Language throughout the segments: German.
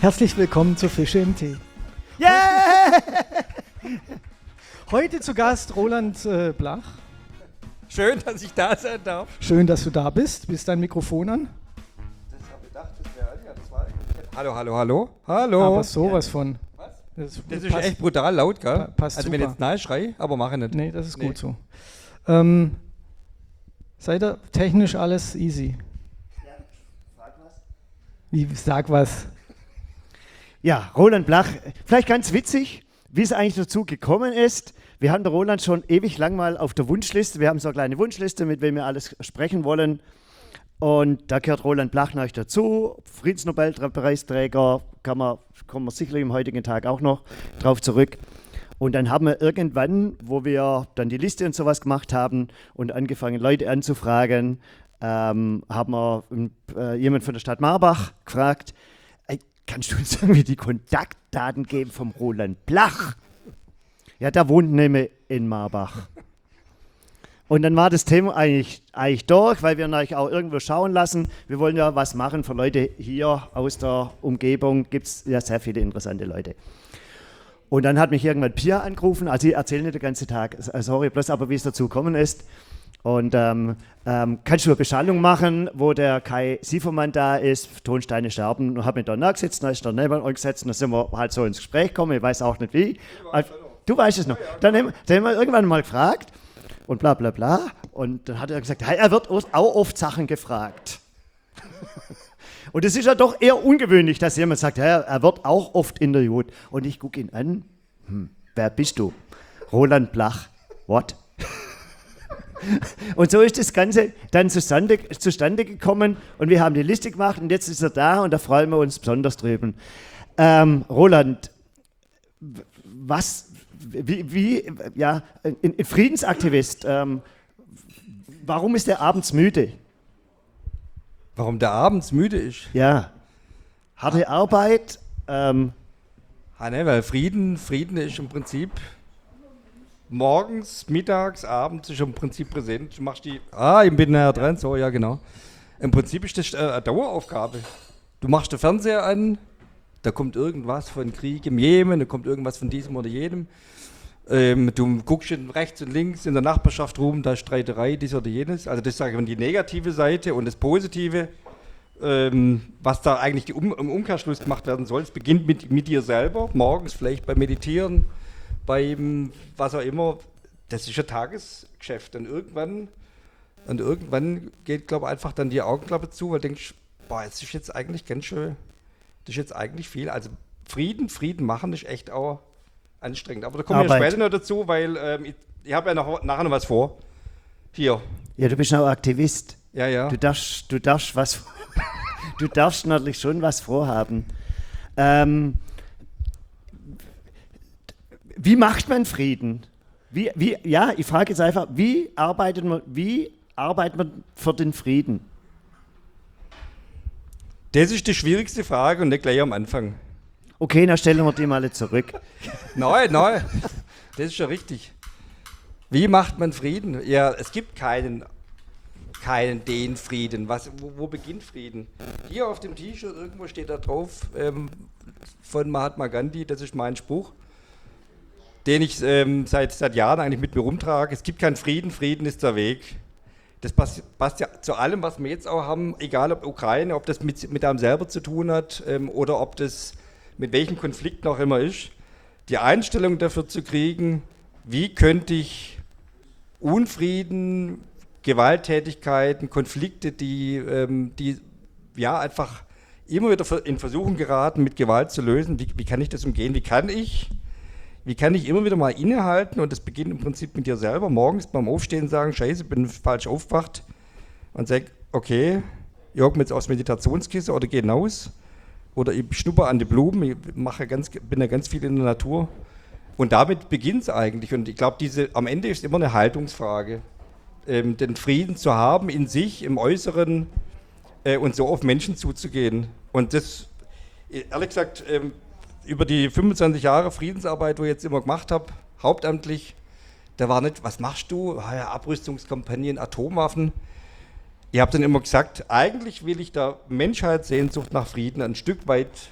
Herzlich willkommen zu Fische im Tee. Yeah! Heute zu Gast Roland Blach. Schön, dass ich da sein darf. Schön, dass du da bist. Bist dein Mikrofon an? Das habe ich gedacht, das wäre ja, das war Hallo. Aber sowas von. Was? Das Das ist echt brutal laut, gell? Passt also super. wenn ich jetzt nein schrei, aber mache nicht. Nee, das ist gut so. Seid ihr technisch alles easy? Ja, sag was. Wie, sag was. Ja, Roland Blach, vielleicht ganz witzig, wie es eigentlich dazu gekommen ist. Wir haben den Roland schon ewig lang mal auf der Wunschliste. Wir haben so eine kleine Wunschliste, mit wem wir alles sprechen wollen. Und da gehört Roland Blach natürlich dazu. Friedensnobelpreisträger, kommen wir sicherlich im heutigen Tag auch noch drauf zurück. Und dann haben wir irgendwann, wo wir dann die Liste und sowas gemacht haben und angefangen, Leute anzufragen, haben wir jemand von der Stadt Marbach gefragt, kannst du uns irgendwie die Kontaktdaten geben vom Roland Blach? Ja, der wohnt nämlich in Marbach. Und dann war das Thema eigentlich durch, weil wir natürlich auch irgendwo schauen lassen. Wir wollen ja was machen für Leute hier aus der Umgebung. Gibt es ja sehr viele interessante Leute. Und dann hat mich irgendwann Pia angerufen. Also ich erzähle nicht den ganzen Tag, sorry, bloß aber wie es dazu gekommen ist. Und kannst du eine Beschallung machen, wo der Kai Siefermann da ist, Tonsteine Scherben, und habe mich da nachgesetzt, dann ist er neben uns gesetzt und dann sind wir halt so ins Gespräch gekommen, ich weiß auch nicht wie. Du weißt es noch. Dann haben wir irgendwann mal gefragt und bla bla bla und dann hat er gesagt, hey, er wird auch oft Sachen gefragt. Und es ist ja doch eher ungewöhnlich, dass jemand sagt, hey, er wird auch oft interviewt. Und ich gucke ihn an, wer bist du? Roland Blach, what? Und so ist das Ganze dann zustande gekommen und wir haben die Liste gemacht und jetzt ist er da und da freuen wir uns besonders drüben. Roland, ein Friedensaktivist, warum ist der abends müde? Warum der abends müde ist? Ja, harte Arbeit. Weil Frieden ist im Prinzip morgens, mittags, abends ist im Prinzip präsent. Du machst ich bin näher dran, so, ja genau. Im Prinzip ist das eine Daueraufgabe. Du machst den Fernseher an, da kommt irgendwas von Krieg im Jemen, da kommt irgendwas von diesem oder jenem. Du guckst rechts und links in der Nachbarschaft rum, da ist Streiterei, dies oder jenes. Also das sage ich die negative Seite und das Positive, was da eigentlich im Umkehrschluss gemacht werden soll. Es beginnt mit dir selber, morgens vielleicht beim Meditieren, beim was auch immer. Das ist ein Tagesgeschäft. Und irgendwann geht, glaube ich, einfach dann die Augenklappe zu, weil du denkst, es ist jetzt eigentlich ganz schön, das ist jetzt eigentlich viel. Also Frieden machen ist echt auch anstrengend. Aber da kommen wir später noch dazu, weil ich habe ja nachher noch was vor. Hier. Ja, du bist auch Aktivist. Ja. Du darfst du darfst natürlich schon was vorhaben. Wie macht man Frieden? Ich frage jetzt einfach, wie arbeitet man für den Frieden? Das ist die schwierigste Frage und nicht gleich am Anfang. Okay, dann stellen wir die mal zurück. Nein, das ist schon richtig. Wie macht man Frieden? Ja, es gibt keinen den Frieden. Wo beginnt Frieden? Hier auf dem T-Shirt irgendwo steht da drauf von Mahatma Gandhi, das ist mein Spruch, den ich seit Jahren eigentlich mit mir rumtrage. Es gibt keinen Frieden, Frieden ist der Weg. Das passt ja zu allem, was wir jetzt auch haben, egal ob Ukraine, ob das mit einem selber zu tun hat oder ob das mit welchem Konflikt noch immer ist. Die Einstellung dafür zu kriegen, wie könnte ich Unfrieden, Gewalttätigkeiten, Konflikte, die einfach immer wieder in Versuchung geraten, mit Gewalt zu lösen, wie kann ich das umgehen? Wie kann ich immer wieder mal innehalten und das beginnt im Prinzip mit dir selber, morgens beim Aufstehen sagen, scheiße, bin falsch aufgewacht und sag, okay, ich hocke mir jetzt aufs Meditationskissen oder gehe hinaus oder ich schnupper an die Blumen, ich bin ja ganz viel in der Natur und damit beginnt es eigentlich und ich glaube, am Ende ist immer eine Haltungsfrage, den Frieden zu haben in sich, im Äußeren und so auf Menschen zuzugehen und das, ehrlich gesagt, über die 25 Jahre Friedensarbeit, wo ich jetzt immer gemacht habe, hauptamtlich, da war nicht, was machst du? Abrüstungskampagnen, Atomwaffen. Ich habe dann immer gesagt, eigentlich will ich der Menschheitssehnsucht nach Frieden ein Stück weit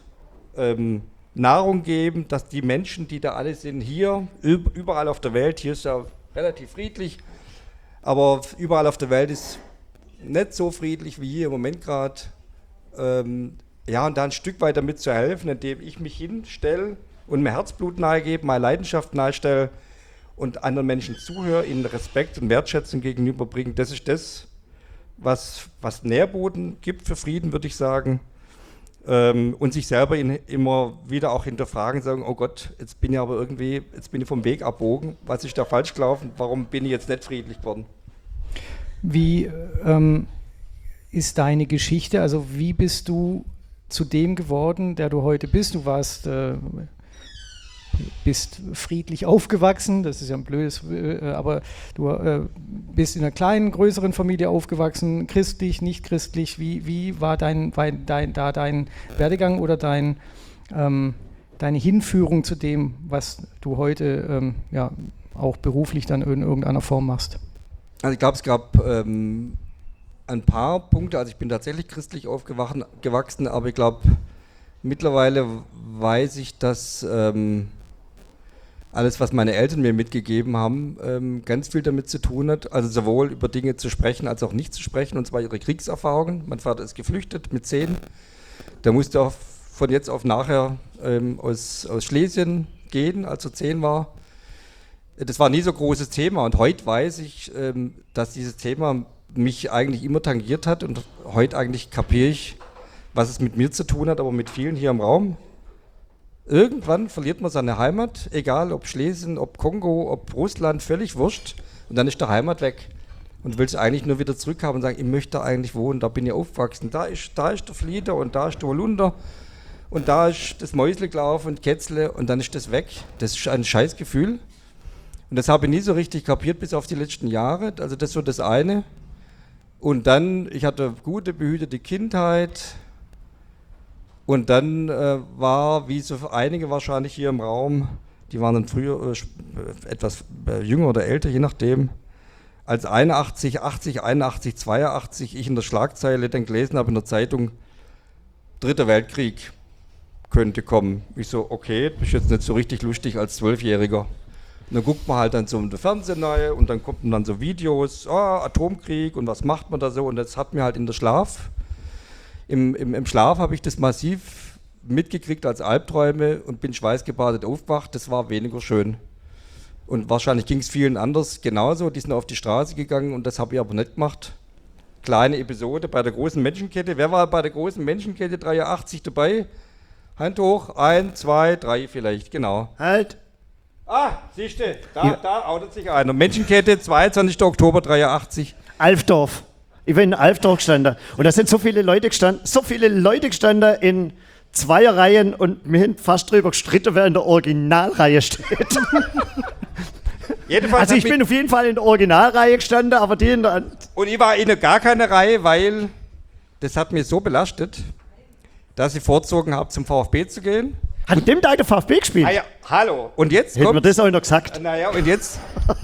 Nahrung geben, dass die Menschen, die da alle sind, hier, überall auf der Welt, hier ist ja relativ friedlich, aber überall auf der Welt ist nicht so friedlich wie hier im Moment gerade. Ja, und da ein Stück weit damit zu helfen, indem ich mich hinstelle und mir Herzblut nahegebe, meine Leidenschaft nahestelle und anderen Menschen zuhöre, ihnen Respekt und Wertschätzung gegenüberbringen. Das ist das, was Nährboden gibt für Frieden, würde ich sagen. Und sich selber immer wieder auch hinterfragen, sagen, oh Gott, jetzt bin ich vom Weg abbogen, was ist da falsch gelaufen, warum bin ich jetzt nicht friedlich geworden? Wie ist deine Geschichte, also wie bist du zu dem geworden, der du heute bist? Du bist friedlich aufgewachsen, das ist ja ein blödes, aber du bist in einer kleinen, größeren Familie aufgewachsen, christlich, nicht christlich. Wie war dein Werdegang oder deine Hinführung zu dem, was du heute auch beruflich dann in irgendeiner Form machst? Also ich glaube, es gab ein paar Punkte, also ich bin tatsächlich christlich aufgewachsen, aber ich glaube, mittlerweile weiß ich, dass alles, was meine Eltern mir mitgegeben haben, ganz viel damit zu tun hat, also sowohl über Dinge zu sprechen, als auch nicht zu sprechen, und zwar ihre Kriegserfahrungen. Mein Vater ist geflüchtet mit 10, der musste auch von jetzt auf nachher aus Schlesien gehen, als er 10 war. Das war nie so ein großes Thema, und heute weiß ich, dass dieses Thema mich eigentlich immer tangiert hat, und heute eigentlich kapiere ich, was es mit mir zu tun hat, aber mit vielen hier im Raum. Irgendwann verliert man seine Heimat, egal ob Schlesien, ob Kongo, ob Russland, völlig wurscht, und dann ist der Heimat weg und will es eigentlich nur wieder zurückhaben und sagen, ich möchte da eigentlich wohnen, da bin ich aufgewachsen, da ist der Flieder und da ist der Holunder und da ist das Mäusle gelaufen und Kätzle, und dann ist das weg. Das ist ein Scheißgefühl, und das habe ich nie so richtig kapiert bis auf die letzten Jahre, also das ist so das eine. Und dann, ich hatte gute, behütete Kindheit, und dann war, wie so einige wahrscheinlich hier im Raum, die waren dann früher etwas jünger oder älter, je nachdem, als 81, 82, ich in der Schlagzeile dann gelesen habe in der Zeitung, Dritter Weltkrieg könnte kommen. Ich so, okay, das ist jetzt nicht so richtig lustig als 12-Jähriger. Und dann guckt man halt dann so im Fernsehen neu, und dann kommen dann so Videos, Atomkrieg und was macht man da so, und das hat mir halt in der Schlaf, im Schlaf habe ich das massiv mitgekriegt als Albträume und bin schweißgebadet aufgewacht, das war weniger schön. Und wahrscheinlich ging es vielen anders genauso, die sind auf die Straße gegangen, und das habe ich aber nicht gemacht. Kleine Episode bei der großen Menschenkette, wer war bei der großen Menschenkette 83 dabei? Hand hoch, 1, 2, 3 vielleicht, genau. Halt! Siehst du, da outet sich einer. Menschenkette, 22. Oktober 83. Alfdorf. Ich bin in Alfdorf gestanden. Und da sind so viele Leute gestanden in Zweierreihen, und mir hin fast drüber gestritten, wer in der Originalreihe steht. Also ich bin auf jeden Fall in der Originalreihe gestanden, aber die in der... Und ich war in gar keine Reihe, weil das hat mich so belastet, dass ich vorgezogen habe, zum VfB zu gehen. Hat in dem Tag der VfB gespielt? Ah ja, hallo. Und jetzt hätten wir das auch noch gesagt. Naja, und jetzt...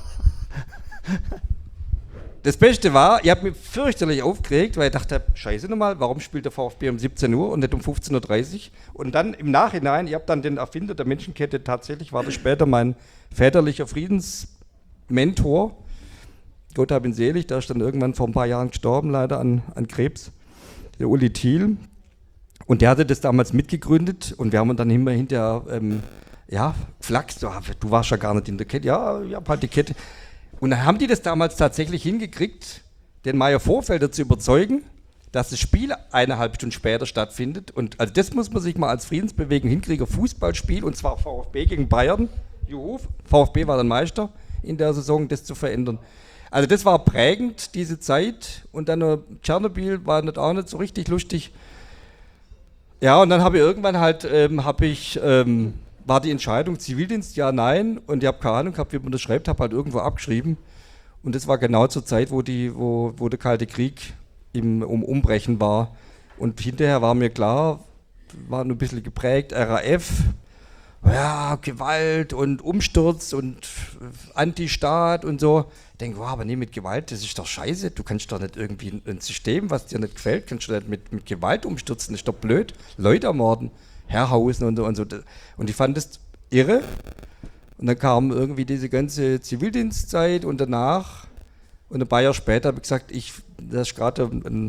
Das Beste war, ich habe mich fürchterlich aufgeregt, weil ich dachte, scheiße nochmal, warum spielt der VfB um 17 Uhr und nicht um 15.30 Uhr? Und dann im Nachhinein, ich habe dann den Erfinder der Menschenkette, tatsächlich war das später mein väterlicher Friedensmentor, Gott hab ihn selig, der ist dann irgendwann vor ein paar Jahren gestorben, leider an Krebs, der Uli Thiel. Und der hatte das damals mitgegründet, und wir haben dann hinterher geflaxt, du warst ja gar nicht in der Kette, ja, ich hab halt die Kette. Und dann haben die das damals tatsächlich hingekriegt, den Meier Vorfelder zu überzeugen, dass das Spiel 1,5 Stunden später stattfindet. Und also das muss man sich mal als Friedensbewegung hinkriegen, Fußballspiel, und zwar VfB gegen Bayern. Juhu, VfB war dann Meister in der Saison, das zu verändern. Also das war prägend, diese Zeit. Und dann Tschernobyl war auch nicht so richtig lustig. Ja, und dann habe ich irgendwann halt, war die Entscheidung Zivildienst, ja, nein, und ich habe keine Ahnung gehabt, wie man das schreibt, habe halt irgendwo abgeschrieben, und das war genau zur Zeit, wo der Kalte Krieg im Umbrechen war, und hinterher war mir klar, war nur ein bisschen geprägt, RAF, ja, Gewalt und Umsturz und Antistaat und so. Ich denke, wow, aber nee, mit Gewalt, das ist doch scheiße, du kannst doch nicht irgendwie ein System, was dir nicht gefällt, kannst du nicht mit Gewalt umstürzen, das ist doch blöd, Leute ermorden. Herrhausen und so und so. Und ich fand das irre. Und dann kam irgendwie diese ganze Zivildienstzeit und danach, und ein paar Jahre später habe ich gesagt, das ist gerade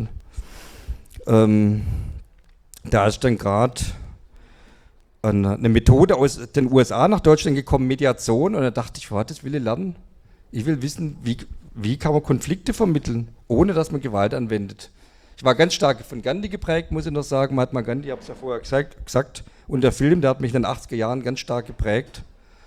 da ist dann gerade eine Methode aus den USA nach Deutschland gekommen, Mediation, und da dachte ich, das will ich lernen. Ich will wissen, wie kann man Konflikte vermitteln, ohne dass man Gewalt anwendet. Ich war ganz stark von Gandhi geprägt, muss ich noch sagen. Mahatma Gandhi, ich habe es ja vorher gesagt. Und der Film, der hat mich in den 80er Jahren ganz stark geprägt.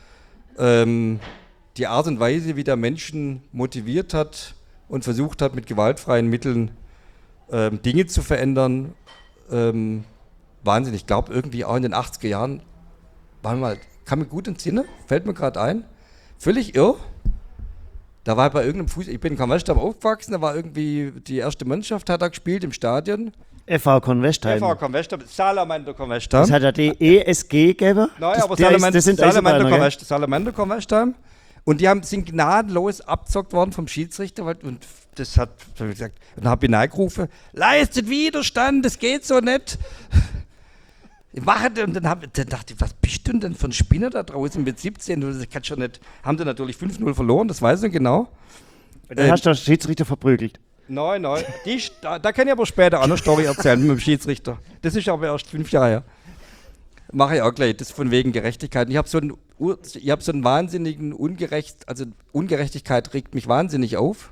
Die Art und Weise, wie der Menschen motiviert hat und versucht hat, mit gewaltfreien Mitteln Dinge zu verändern, Wahnsinn. Ich glaube, irgendwie auch in den 80er Jahren, kam mir gut ins Sinne, fällt mir gerade ein, völlig irr. Da war bei irgendeinem Fußball, ich bin in Kornwestheim aufgewachsen, da war irgendwie die erste Mannschaft, hat da gespielt im Stadion. FV Kornwestheim. FV Kornwestheim, Salamander Kornwestheim. Das hat ja die ESG gegeben. Nein, aber das sind Salamander Kornwestheim. Und die sind gnadenlos abgezockt worden vom Schiedsrichter. Und das hat gesagt, und dann habe ich nachgerufen, leistet Widerstand, das geht so nicht. Und dann dachte ich, was bist du denn für ein Spinner da draußen mit 17? Das kannst schon nicht. Haben die natürlich 5-0 verloren, das weiß ich genau. Und dann hast du den Schiedsrichter verprügelt. Nein. Da kann ich aber später auch eine Story erzählen mit dem Schiedsrichter. Das ist aber erst 5 Jahre her. Mache ich auch gleich, das ist von wegen Gerechtigkeit. Ich habe so einen wahnsinnigen Ungerechtigkeit regt mich wahnsinnig auf.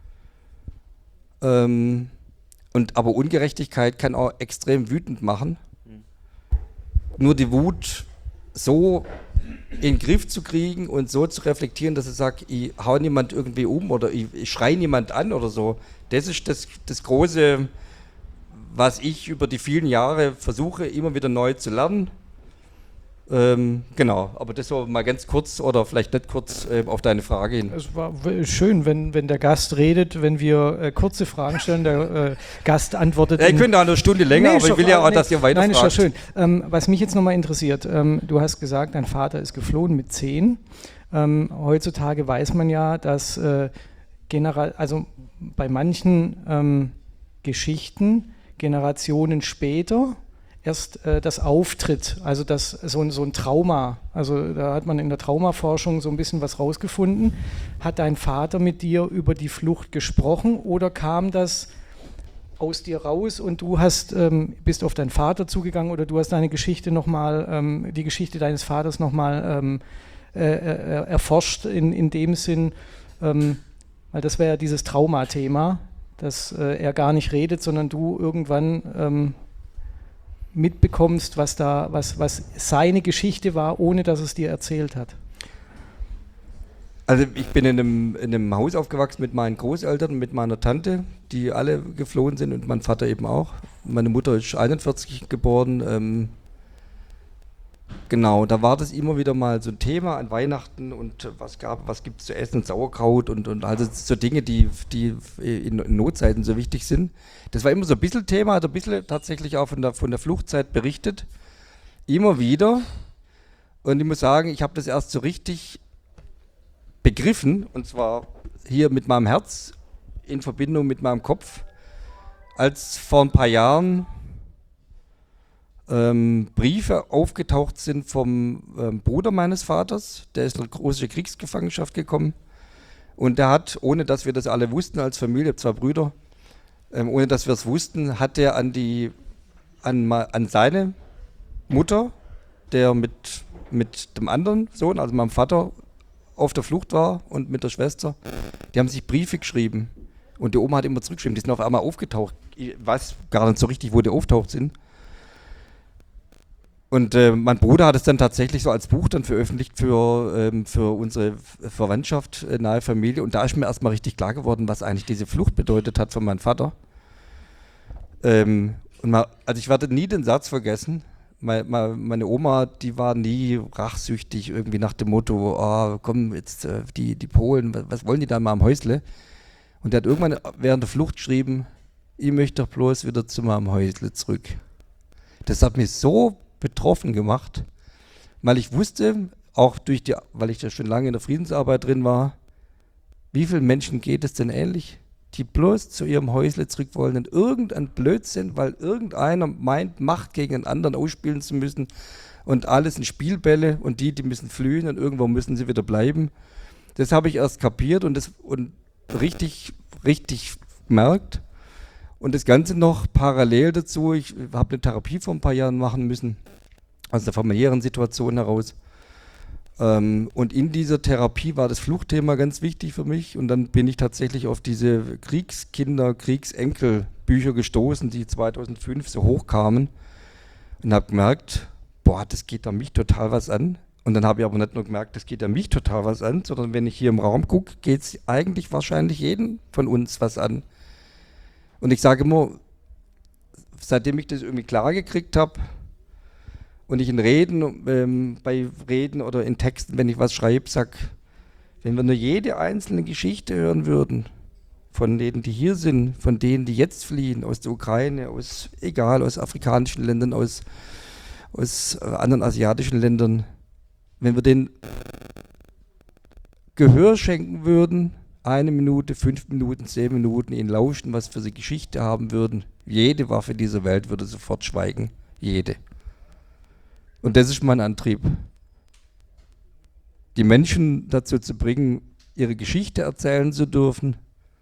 Aber Ungerechtigkeit kann auch extrem wütend machen. Nur die Wut so in den Griff zu kriegen und so zu reflektieren, dass ich sage, ich hau niemand irgendwie um oder ich schreie niemand an oder so. Das ist das Große, was ich über die vielen Jahre versuche, immer wieder neu zu lernen. Genau, aber das war mal ganz kurz oder vielleicht nicht kurz auf deine Frage hin. Es war schön, wenn der Gast redet, wenn wir kurze Fragen stellen, der Gast antwortet. Ja, ich könnte auch eine Stunde länger, aber ich will ja auch, dass ihr weiter fragt. Nein, ist ja schön. Was mich jetzt nochmal interessiert, du hast gesagt, dein Vater ist geflohen mit 10. Heutzutage weiß man ja, dass also bei manchen Geschichten Generationen später erst das auftritt, also das so ein Trauma, also da hat man in der Traumaforschung so ein bisschen was rausgefunden. Hat dein Vater mit dir über die Flucht gesprochen oder kam das aus dir raus und du bist auf deinen Vater zugegangen oder du hast deine Geschichte nochmal, die Geschichte deines Vaters nochmal erforscht in dem Sinn, weil das wäre ja dieses Traumathema, dass er gar nicht redet, sondern du irgendwann mitbekommst, was seine Geschichte war, ohne dass es dir erzählt hat. Also ich bin in einem Haus aufgewachsen mit meinen Großeltern und mit meiner Tante, die alle geflohen sind und mein Vater eben auch. Meine Mutter ist 41 geboren. Genau, da war das immer wieder mal so ein Thema an Weihnachten und was gibt es zu essen, Sauerkraut und also so Dinge, die in Notzeiten so wichtig sind. Das war immer so ein bisschen Thema, hat ein bisschen tatsächlich auch von der Fluchtzeit berichtet. Immer wieder. Und ich muss sagen, ich habe das erst so richtig begriffen, und zwar hier mit meinem Herz in Verbindung mit meinem Kopf, als vor ein paar Jahren Briefe aufgetaucht sind vom Bruder meines Vaters, der ist in eine große Kriegsgefangenschaft gekommen und der hat, ohne dass wir das alle wussten als Familie, 2 Brüder, ohne dass wir es wussten, hat er an seine Mutter, der mit dem anderen Sohn, also meinem Vater, auf der Flucht war und mit der Schwester, die haben sich Briefe geschrieben und die Oma hat immer zurückgeschrieben, die sind auf einmal aufgetaucht. Ich weiß gar nicht so richtig, wo die auftaucht sind. Und mein Bruder hat es dann tatsächlich so als Buch dann veröffentlicht für unsere Verwandtschaft, nahe Familie. Und da ist mir erstmal richtig klar geworden, was eigentlich diese Flucht bedeutet hat von meinem Vater. Also ich werde nie den Satz vergessen. Meine Oma, die war nie rachsüchtig, irgendwie nach dem Motto, oh, komm, jetzt die Polen, was wollen die da mal am Häusle? Und der hat irgendwann während der Flucht geschrieben, ich möchte doch bloß wieder zu meinem Häusle zurück. Das hat mich so betroffen gemacht, weil ich wusste, auch weil ich ja schon lange in der Friedensarbeit drin war, wie vielen Menschen geht es denn ähnlich, die bloß zu ihrem Häusle zurück wollen und irgendein Blödsinn, weil irgendeiner meint, Macht gegen einen anderen ausspielen zu müssen und alles sind Spielbälle und die müssen flühen und irgendwo müssen sie wieder bleiben. Das habe ich erst kapiert und richtig gemerkt. Und das Ganze noch parallel dazu, ich habe eine Therapie vor ein paar Jahren machen müssen, aus der familiären Situation heraus. Und in dieser Therapie war das Fluchtthema ganz wichtig für mich und dann bin ich tatsächlich auf diese Kriegskinder, Kriegsenkel-Bücher gestoßen, die 2005 so hochkamen und habe gemerkt, boah, das geht da mich total was an. Und dann habe ich aber nicht nur gemerkt, das geht ja mich total was an, sondern wenn ich hier im Raum gucke, geht es eigentlich wahrscheinlich jeden von uns was an. Und ich sage immer, seitdem ich das irgendwie klar gekriegt habe und ich in Reden, bei Reden oder in Texten, wenn ich was schreibe, sage, wenn wir nur jede einzelne Geschichte hören würden, von denen, die hier sind, von denen, die jetzt fliehen, aus der Ukraine, aus afrikanischen Ländern, aus anderen asiatischen Ländern, wenn wir denen Gehör schenken würden, 1 Minute, 5 Minuten, 10 Minuten, ihnen lauschen, was für sie Geschichte haben würden, jede Waffe dieser Welt würde sofort schweigen. Jede. Und das ist mein Antrieb. Die Menschen dazu zu bringen, ihre Geschichte erzählen zu dürfen,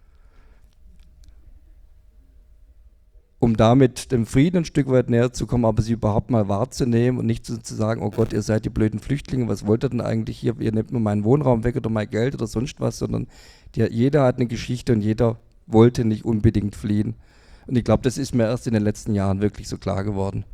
um damit dem Frieden ein Stück weit näher zu kommen, aber sie überhaupt mal wahrzunehmen und nicht zu sagen, oh Gott, ihr seid die blöden Flüchtlinge, was wollt ihr denn eigentlich hier, ihr nehmt mir meinen Wohnraum weg oder mein Geld oder sonst was, sondern jeder hat eine Geschichte und jeder wollte nicht unbedingt fliehen. Und ich glaube, das ist mir erst in den letzten Jahren wirklich so klar geworden.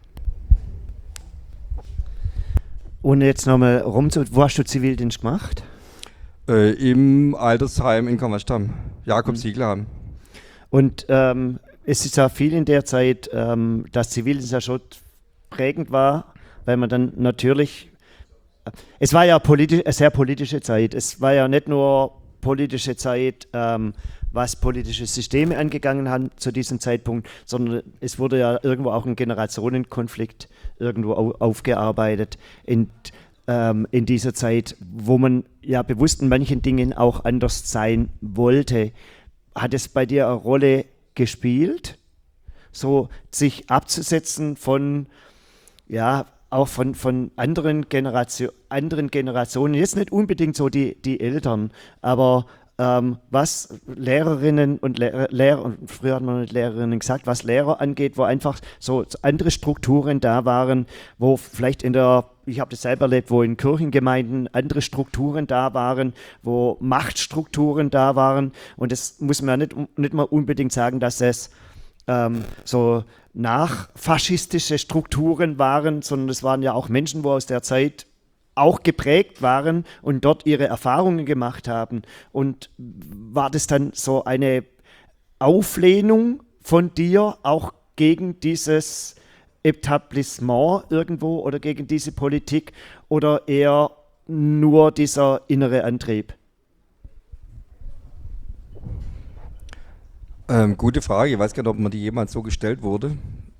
Und jetzt nochmal wo hast du Zivildienst gemacht? Im Altersheim in Kammerstam, Jakob-Siegler-Heim. Und es ist ja viel in der Zeit, dass Zivildienst ja schon prägend war, weil man dann natürlich, es war ja eine sehr politische Zeit, es war ja nicht nur politische Zeit, was politische Systeme angegangen haben zu diesem Zeitpunkt, sondern es wurde ja irgendwo auch ein Generationenkonflikt irgendwo aufgearbeitet in dieser Zeit, wo man ja bewusst in manchen Dingen auch anders sein wollte. Hat es bei dir eine Rolle gespielt, so sich abzusetzen von, ja, auch von anderen Generationen, jetzt nicht unbedingt so die Eltern, aber was Lehrerinnen und Lehrer, und früher hat man mit Lehrerinnen gesagt, was Lehrer angeht, wo einfach so andere Strukturen da waren, wo vielleicht ich habe das selber erlebt, wo in Kirchengemeinden andere Strukturen da waren, wo Machtstrukturen da waren und das muss man ja nicht mal unbedingt sagen, dass es so nachfaschistische Strukturen waren, sondern es waren ja auch Menschen, wo aus der Zeit auch geprägt waren und dort ihre Erfahrungen gemacht haben. Und war das dann so eine Auflehnung von dir auch gegen dieses Etablissement irgendwo oder gegen diese Politik oder eher nur dieser innere Antrieb? Gute Frage, ich weiß gar nicht, ob mir die jemals so gestellt wurde.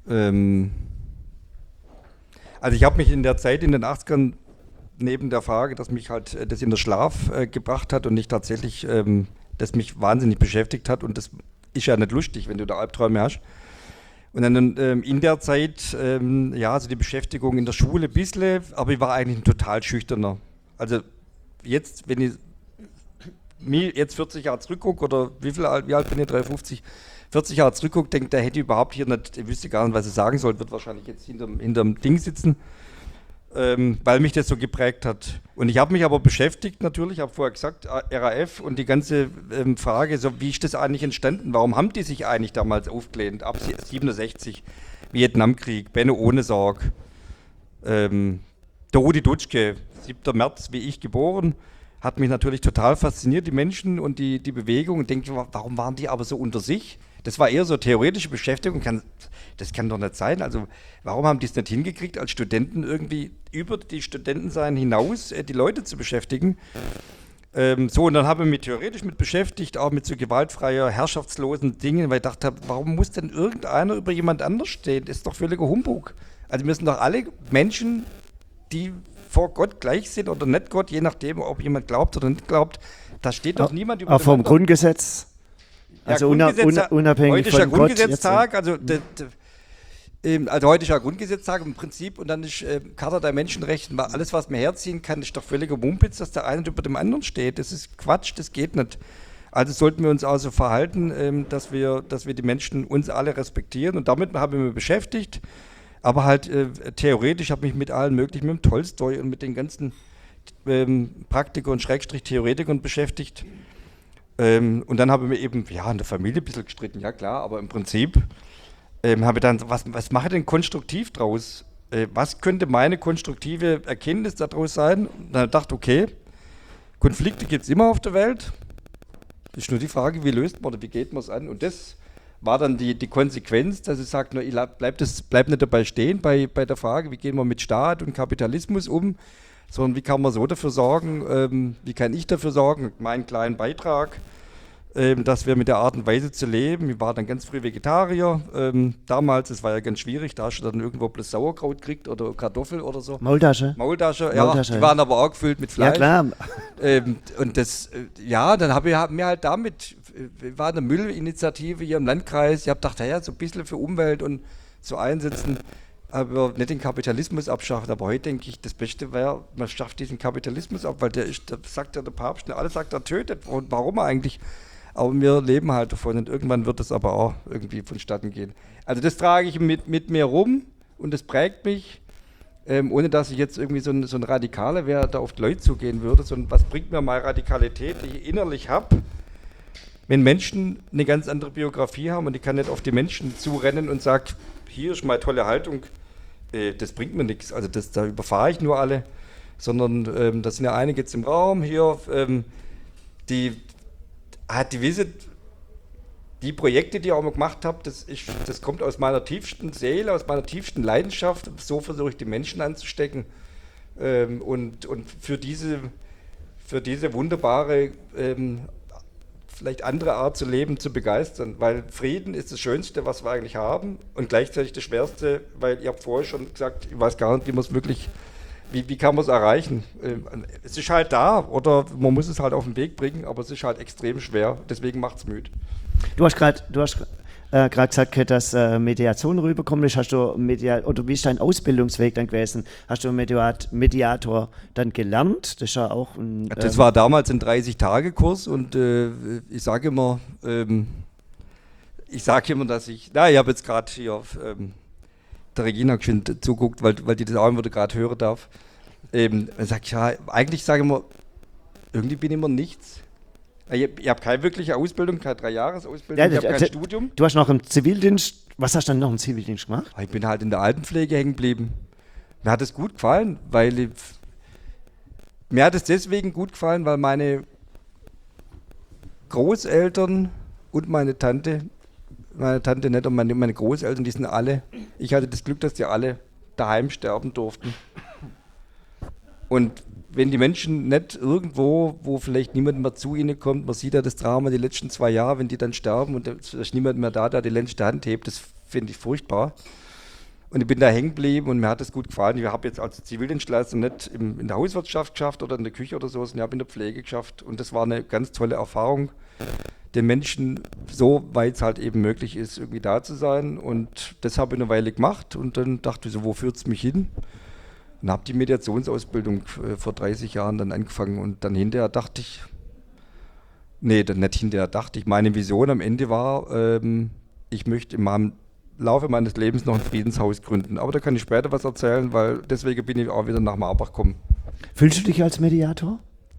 Also ich habe mich in der Zeit in den 80ern neben der Frage, dass mich halt das in den Schlaf gebracht hat und nicht tatsächlich, das mich wahnsinnig beschäftigt hat und das ist ja nicht lustig, wenn du da Albträume hast. Und dann in der Zeit, ja, so die Beschäftigung in der Schule ein bisschen, aber ich war eigentlich ein total schüchterner. Also jetzt, wenn ich mir jetzt 40 Jahre zurückgucke, oder wie alt bin ich, 53, 40 Jahre zurückgucke, denke, der hätte überhaupt hier nicht, ich wüsste gar nicht, was ich sagen soll, wird wahrscheinlich jetzt hinterm Ding sitzen. Weil mich das so geprägt hat. Und ich habe mich aber beschäftigt natürlich, habe vorher gesagt, RAF und die ganze Frage, so wie ist das eigentlich entstanden? Warum haben die sich eigentlich damals aufgelehnt? Ab 67, Vietnamkrieg, Benno Ohnesorg, der Rudi Dutschke, 7. März, wie ich geboren, hat mich natürlich total fasziniert, die Menschen und die Bewegung. Und denke, warum waren die aber so unter sich? Das war eher so theoretische Beschäftigung. Das kann doch nicht sein. Also warum haben die es nicht hingekriegt, als Studenten irgendwie über die Studentensein hinaus die Leute zu beschäftigen? So, und dann habe ich mich theoretisch mit beschäftigt, auch mit so gewaltfreier, herrschaftslosen Dingen, weil ich dachte, warum muss denn irgendeiner über jemand anders stehen? Das ist doch völliger Humbug. Also wir sind doch alle Menschen, die vor Gott gleich sind oder nicht Gott, je nachdem, ob jemand glaubt oder nicht glaubt. Da steht doch niemand über auch vom Grundgesetz. Also Grundgesetz- unabhängig heute ist ja von Gott. Grundgesetztag, also heute ist ja Grundgesetztag im Prinzip und dann ist Charta der Menschenrechte, alles was man herziehen kann, ist doch völliger Mumpitz, dass der eine über dem anderen steht. Das ist Quatsch, das geht nicht. Also sollten wir uns also verhalten, dass wir die Menschen uns alle respektieren und damit habe ich mich beschäftigt, aber halt theoretisch habe ich mich mit allen möglichen, mit dem Tolstoi und mit den ganzen Praktikern und Schrägstrich-Theoretikern beschäftigt. Und dann habe ich mir eben, in der Familie ein bisschen gestritten, ja klar, aber im Prinzip habe ich dann, was mache ich denn konstruktiv draus? Was könnte meine konstruktive Erkenntnis daraus sein? Und dann dachte ich, okay, Konflikte gibt es immer auf der Welt. Ist nur die Frage, wie löst man oder wie geht man es an? Und das war dann die Konsequenz, dass ich sage, bleib nicht dabei stehen bei der Frage, wie gehen wir mit Staat und Kapitalismus um, sondern wie kann man so dafür sorgen, wie kann ich dafür sorgen, mit meinem kleinen Beitrag, dass wir mit der Art und Weise zu leben, ich war dann ganz früh Vegetarier, damals, das war ja ganz schwierig, da hast du dann irgendwo bloß Sauerkraut gekriegt oder Kartoffel oder so. Maultasche, ja, die waren aber auch gefüllt mit Fleisch. Ja, klar. Und das, dann habe ich mir halt damit, war eine Müllinitiative hier im Landkreis, ich habe gedacht, so ein bisschen für Umwelt und so einsetzen, aber nicht den Kapitalismus abschaffen. Aber heute denke ich, das Beste wäre, man schafft diesen Kapitalismus ab, weil da sagt ja der Papst, alles sagt, er tötet. Und warum eigentlich? Aber wir leben halt davon und irgendwann wird das aber auch irgendwie vonstatten gehen. Also das trage ich mit mir rum und das prägt mich, ohne dass ich jetzt irgendwie so ein Radikaler wäre, da auf die Leute zugehen würde, sondern was bringt mir mal Radikalität, die ich innerlich habe, wenn Menschen eine ganz andere Biografie haben und ich kann nicht auf die Menschen zurennen und sage, hier ist meine tolle Haltung, das bringt mir nichts, also da überfahre ich nur alle, sondern da sind ja einige jetzt im Raum hier, die Projekte, die ich auch mal gemacht habe, das kommt aus meiner tiefsten Seele, aus meiner tiefsten Leidenschaft. So versuche ich die Menschen anzustecken und für diese wunderbare, vielleicht andere Art zu leben, zu begeistern. Weil Frieden ist das Schönste, was wir eigentlich haben und gleichzeitig das Schwerste, weil ihr habt vorher schon gesagt, ich weiß gar nicht, wie man es wirklich... Wie kann man es erreichen? Es ist halt da oder man muss es halt auf den Weg bringen, aber es ist halt extrem schwer, deswegen macht es müde. Du hast gerade gesagt, dass Mediation rüberkommt. Hast du oder wie ist dein Ausbildungsweg dann gewesen? Hast du Mediator dann gelernt? Das ist ja auch ein, das war damals ein 30-Tage-Kurs und ich sage immer, dass ich habe jetzt gerade hier der Regina schön zuguckt, weil die das auch immer gerade hören darf. Sag ich, eigentlich sage ich immer, irgendwie bin ich immer nichts. Ich habe keine wirkliche Ausbildung, keine 3-Jahres-Ausbildung, ich habe kein Studium. Du hast noch im Zivildienst, was hast du dann noch im Zivildienst gemacht? Ich bin halt in der Altenpflege hängen geblieben. Mir hat es gut gefallen, weil deswegen gut gefallen, weil meine Großeltern und meine Tante nicht und meine Großeltern, die sind alle, ich hatte das Glück, dass die alle daheim sterben durften. Und wenn die Menschen nicht irgendwo, wo vielleicht niemand mehr zu ihnen kommt, man sieht ja das Drama die letzten 2 Jahre, wenn die dann sterben und es ist niemand mehr da, der die letzte Hand hebt, das finde ich furchtbar. Und ich bin da hängen geblieben und mir hat das gut gefallen. Ich habe jetzt als Zivildienstleister nicht in der Hauswirtschaft geschafft oder in der Küche oder so, sondern ich habe in der Pflege geschafft und das war eine ganz tolle Erfahrung, den Menschen so weit es halt eben möglich ist, irgendwie da zu sein. Und das habe ich eine Weile gemacht und dann dachte ich so, wo führt es mich hin? Und habe die Mediationsausbildung vor 30 Jahren dann angefangen und dann hinterher dachte ich, meine Vision am Ende war, ich möchte im Laufe meines Lebens noch ein Friedenshaus gründen. Aber da kann ich später was erzählen, weil deswegen bin ich auch wieder nach Marbach gekommen. Fühlst du dich als Mediator?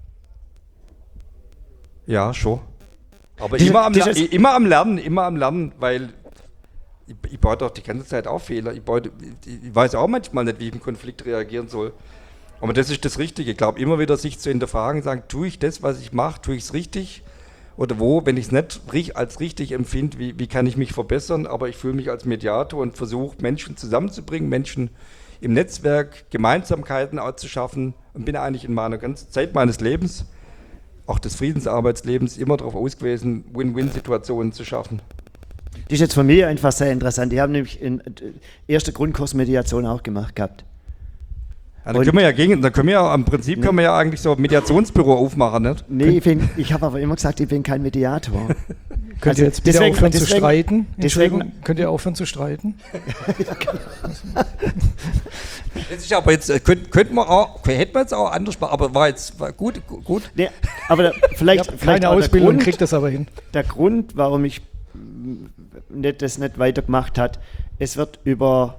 Ja, schon. Aber immer am Lernen, weil ich baue doch die ganze Zeit auch Fehler. Ich weiß auch manchmal nicht, wie ich im Konflikt reagieren soll. Aber das ist das Richtige. Ich glaube, immer wieder sich zu hinterfragen, sagen, tue ich das, was ich mache, tue ich es richtig? Oder wenn ich es nicht als richtig empfinde, wie kann ich mich verbessern? Aber ich fühle mich als Mediator und versuche, Menschen zusammenzubringen, Menschen im Netzwerk Gemeinsamkeiten auch zu schaffen und bin eigentlich in meiner ganzen Zeit meines Lebens, auch des Friedensarbeitslebens, immer darauf aus gewesen, Win-Win-Situationen zu schaffen. Das ist jetzt von mir einfach sehr interessant. Die haben nämlich in erster Grundkurs Mediation auch gemacht gehabt. Ja, da können wir ja eigentlich so ein Mediationsbüro aufmachen, nicht? Nee, ich habe aber immer gesagt, ich bin kein Mediator. Könnt ihr jetzt bitte aufhören zu streiten? Entschuldigung, könnt ihr aufhören zu streiten? Das ist aber jetzt, hätten wir jetzt auch anders machen, aber war gut. Nee, aber vielleicht keine Ausbildung, kriegt das aber hin. Der Grund, warum ich das nicht weitergemacht habe, es wird über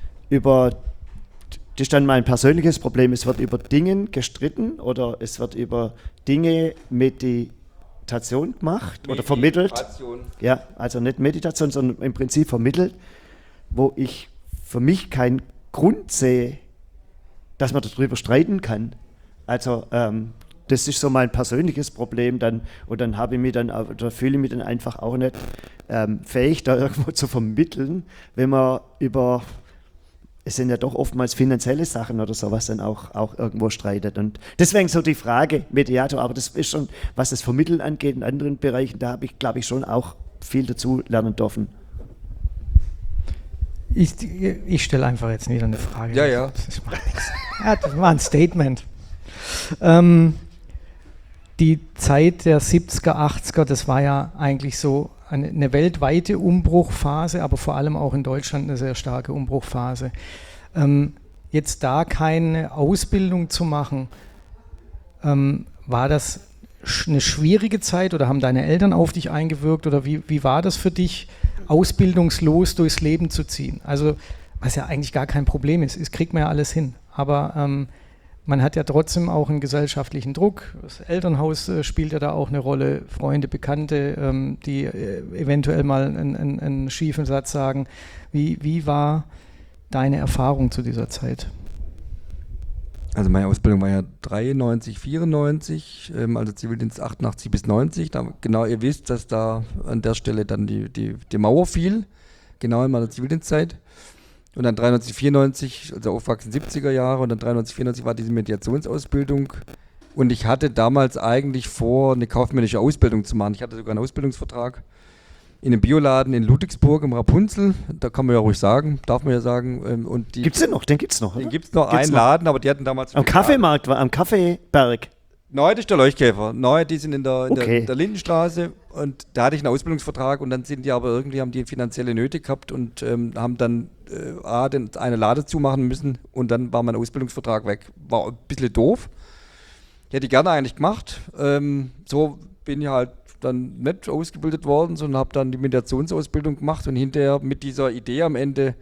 das ist dann mein persönliches Problem, es wird über Dinge gestritten oder es wird über Dinge Meditation gemacht oder vermittelt. Ja, also nicht Meditation, sondern im Prinzip vermittelt, wo ich für mich keinen Grund sehe, dass man darüber streiten kann. Also das ist so mein persönliches Problem dann und dann habe ich mich dann oder fühle ich mich dann einfach auch nicht fähig, da irgendwo zu vermitteln, wenn man über, es sind ja doch oftmals finanzielle Sachen oder sowas dann auch irgendwo streitet. Und deswegen so die Frage, Mediator, aber das ist schon, was das Vermitteln angeht in anderen Bereichen, da habe ich, glaube ich, schon auch viel dazu lernen dürfen. Ich stelle einfach jetzt wieder eine Frage. Ja. Das macht nichts. Ja, das war ein Statement. Die Zeit der 70er, 80er, das war ja eigentlich so eine weltweite Umbruchphase, aber vor allem auch in Deutschland eine sehr starke Umbruchphase. Jetzt da keine Ausbildung zu machen, war das eine schwierige Zeit oder haben deine Eltern auf dich eingewirkt oder wie war das für dich, ausbildungslos durchs Leben zu ziehen? Also, was ja eigentlich gar kein Problem ist, kriegt man ja alles hin, aber man hat ja trotzdem auch einen gesellschaftlichen Druck. Das Elternhaus spielt ja da auch eine Rolle, Freunde, Bekannte, die eventuell mal einen schiefen Satz sagen. Wie war deine Erfahrung zu dieser Zeit? Also meine Ausbildung war ja 93, 94, also Zivildienst 88 bis 90. Da, genau, ihr wisst, dass da an der Stelle dann die Mauer fiel, genau in meiner Zivildienstzeit. Und dann 93, 94, also aufwachsen 70er Jahre und dann 93, 94 war diese Mediationsausbildung. Und ich hatte damals eigentlich vor, eine kaufmännische Ausbildung zu machen. Ich hatte sogar einen Ausbildungsvertrag in einem Bioladen in Ludwigsburg im Rapunzel. Da kann man ja ruhig sagen, darf man ja sagen. Gibt's den noch? Den gibt's noch, oder? Den gibt's noch, einen Laden, aber die hatten damals... Am Kaffeemarkt, am Kaffeeberg. Neu, das ist der Leuchtkäfer. Neu, die sind in der Lindenstraße und da hatte ich einen Ausbildungsvertrag und dann sind die aber irgendwie, haben die finanzielle Nöte gehabt und haben dann eine Lade zumachen müssen und dann war mein Ausbildungsvertrag weg. War ein bisschen doof. Hätte ich gerne eigentlich gemacht. So bin ich halt dann nicht ausgebildet worden, sondern habe dann die Mediationsausbildung gemacht und hinterher mit dieser Idee am Ende,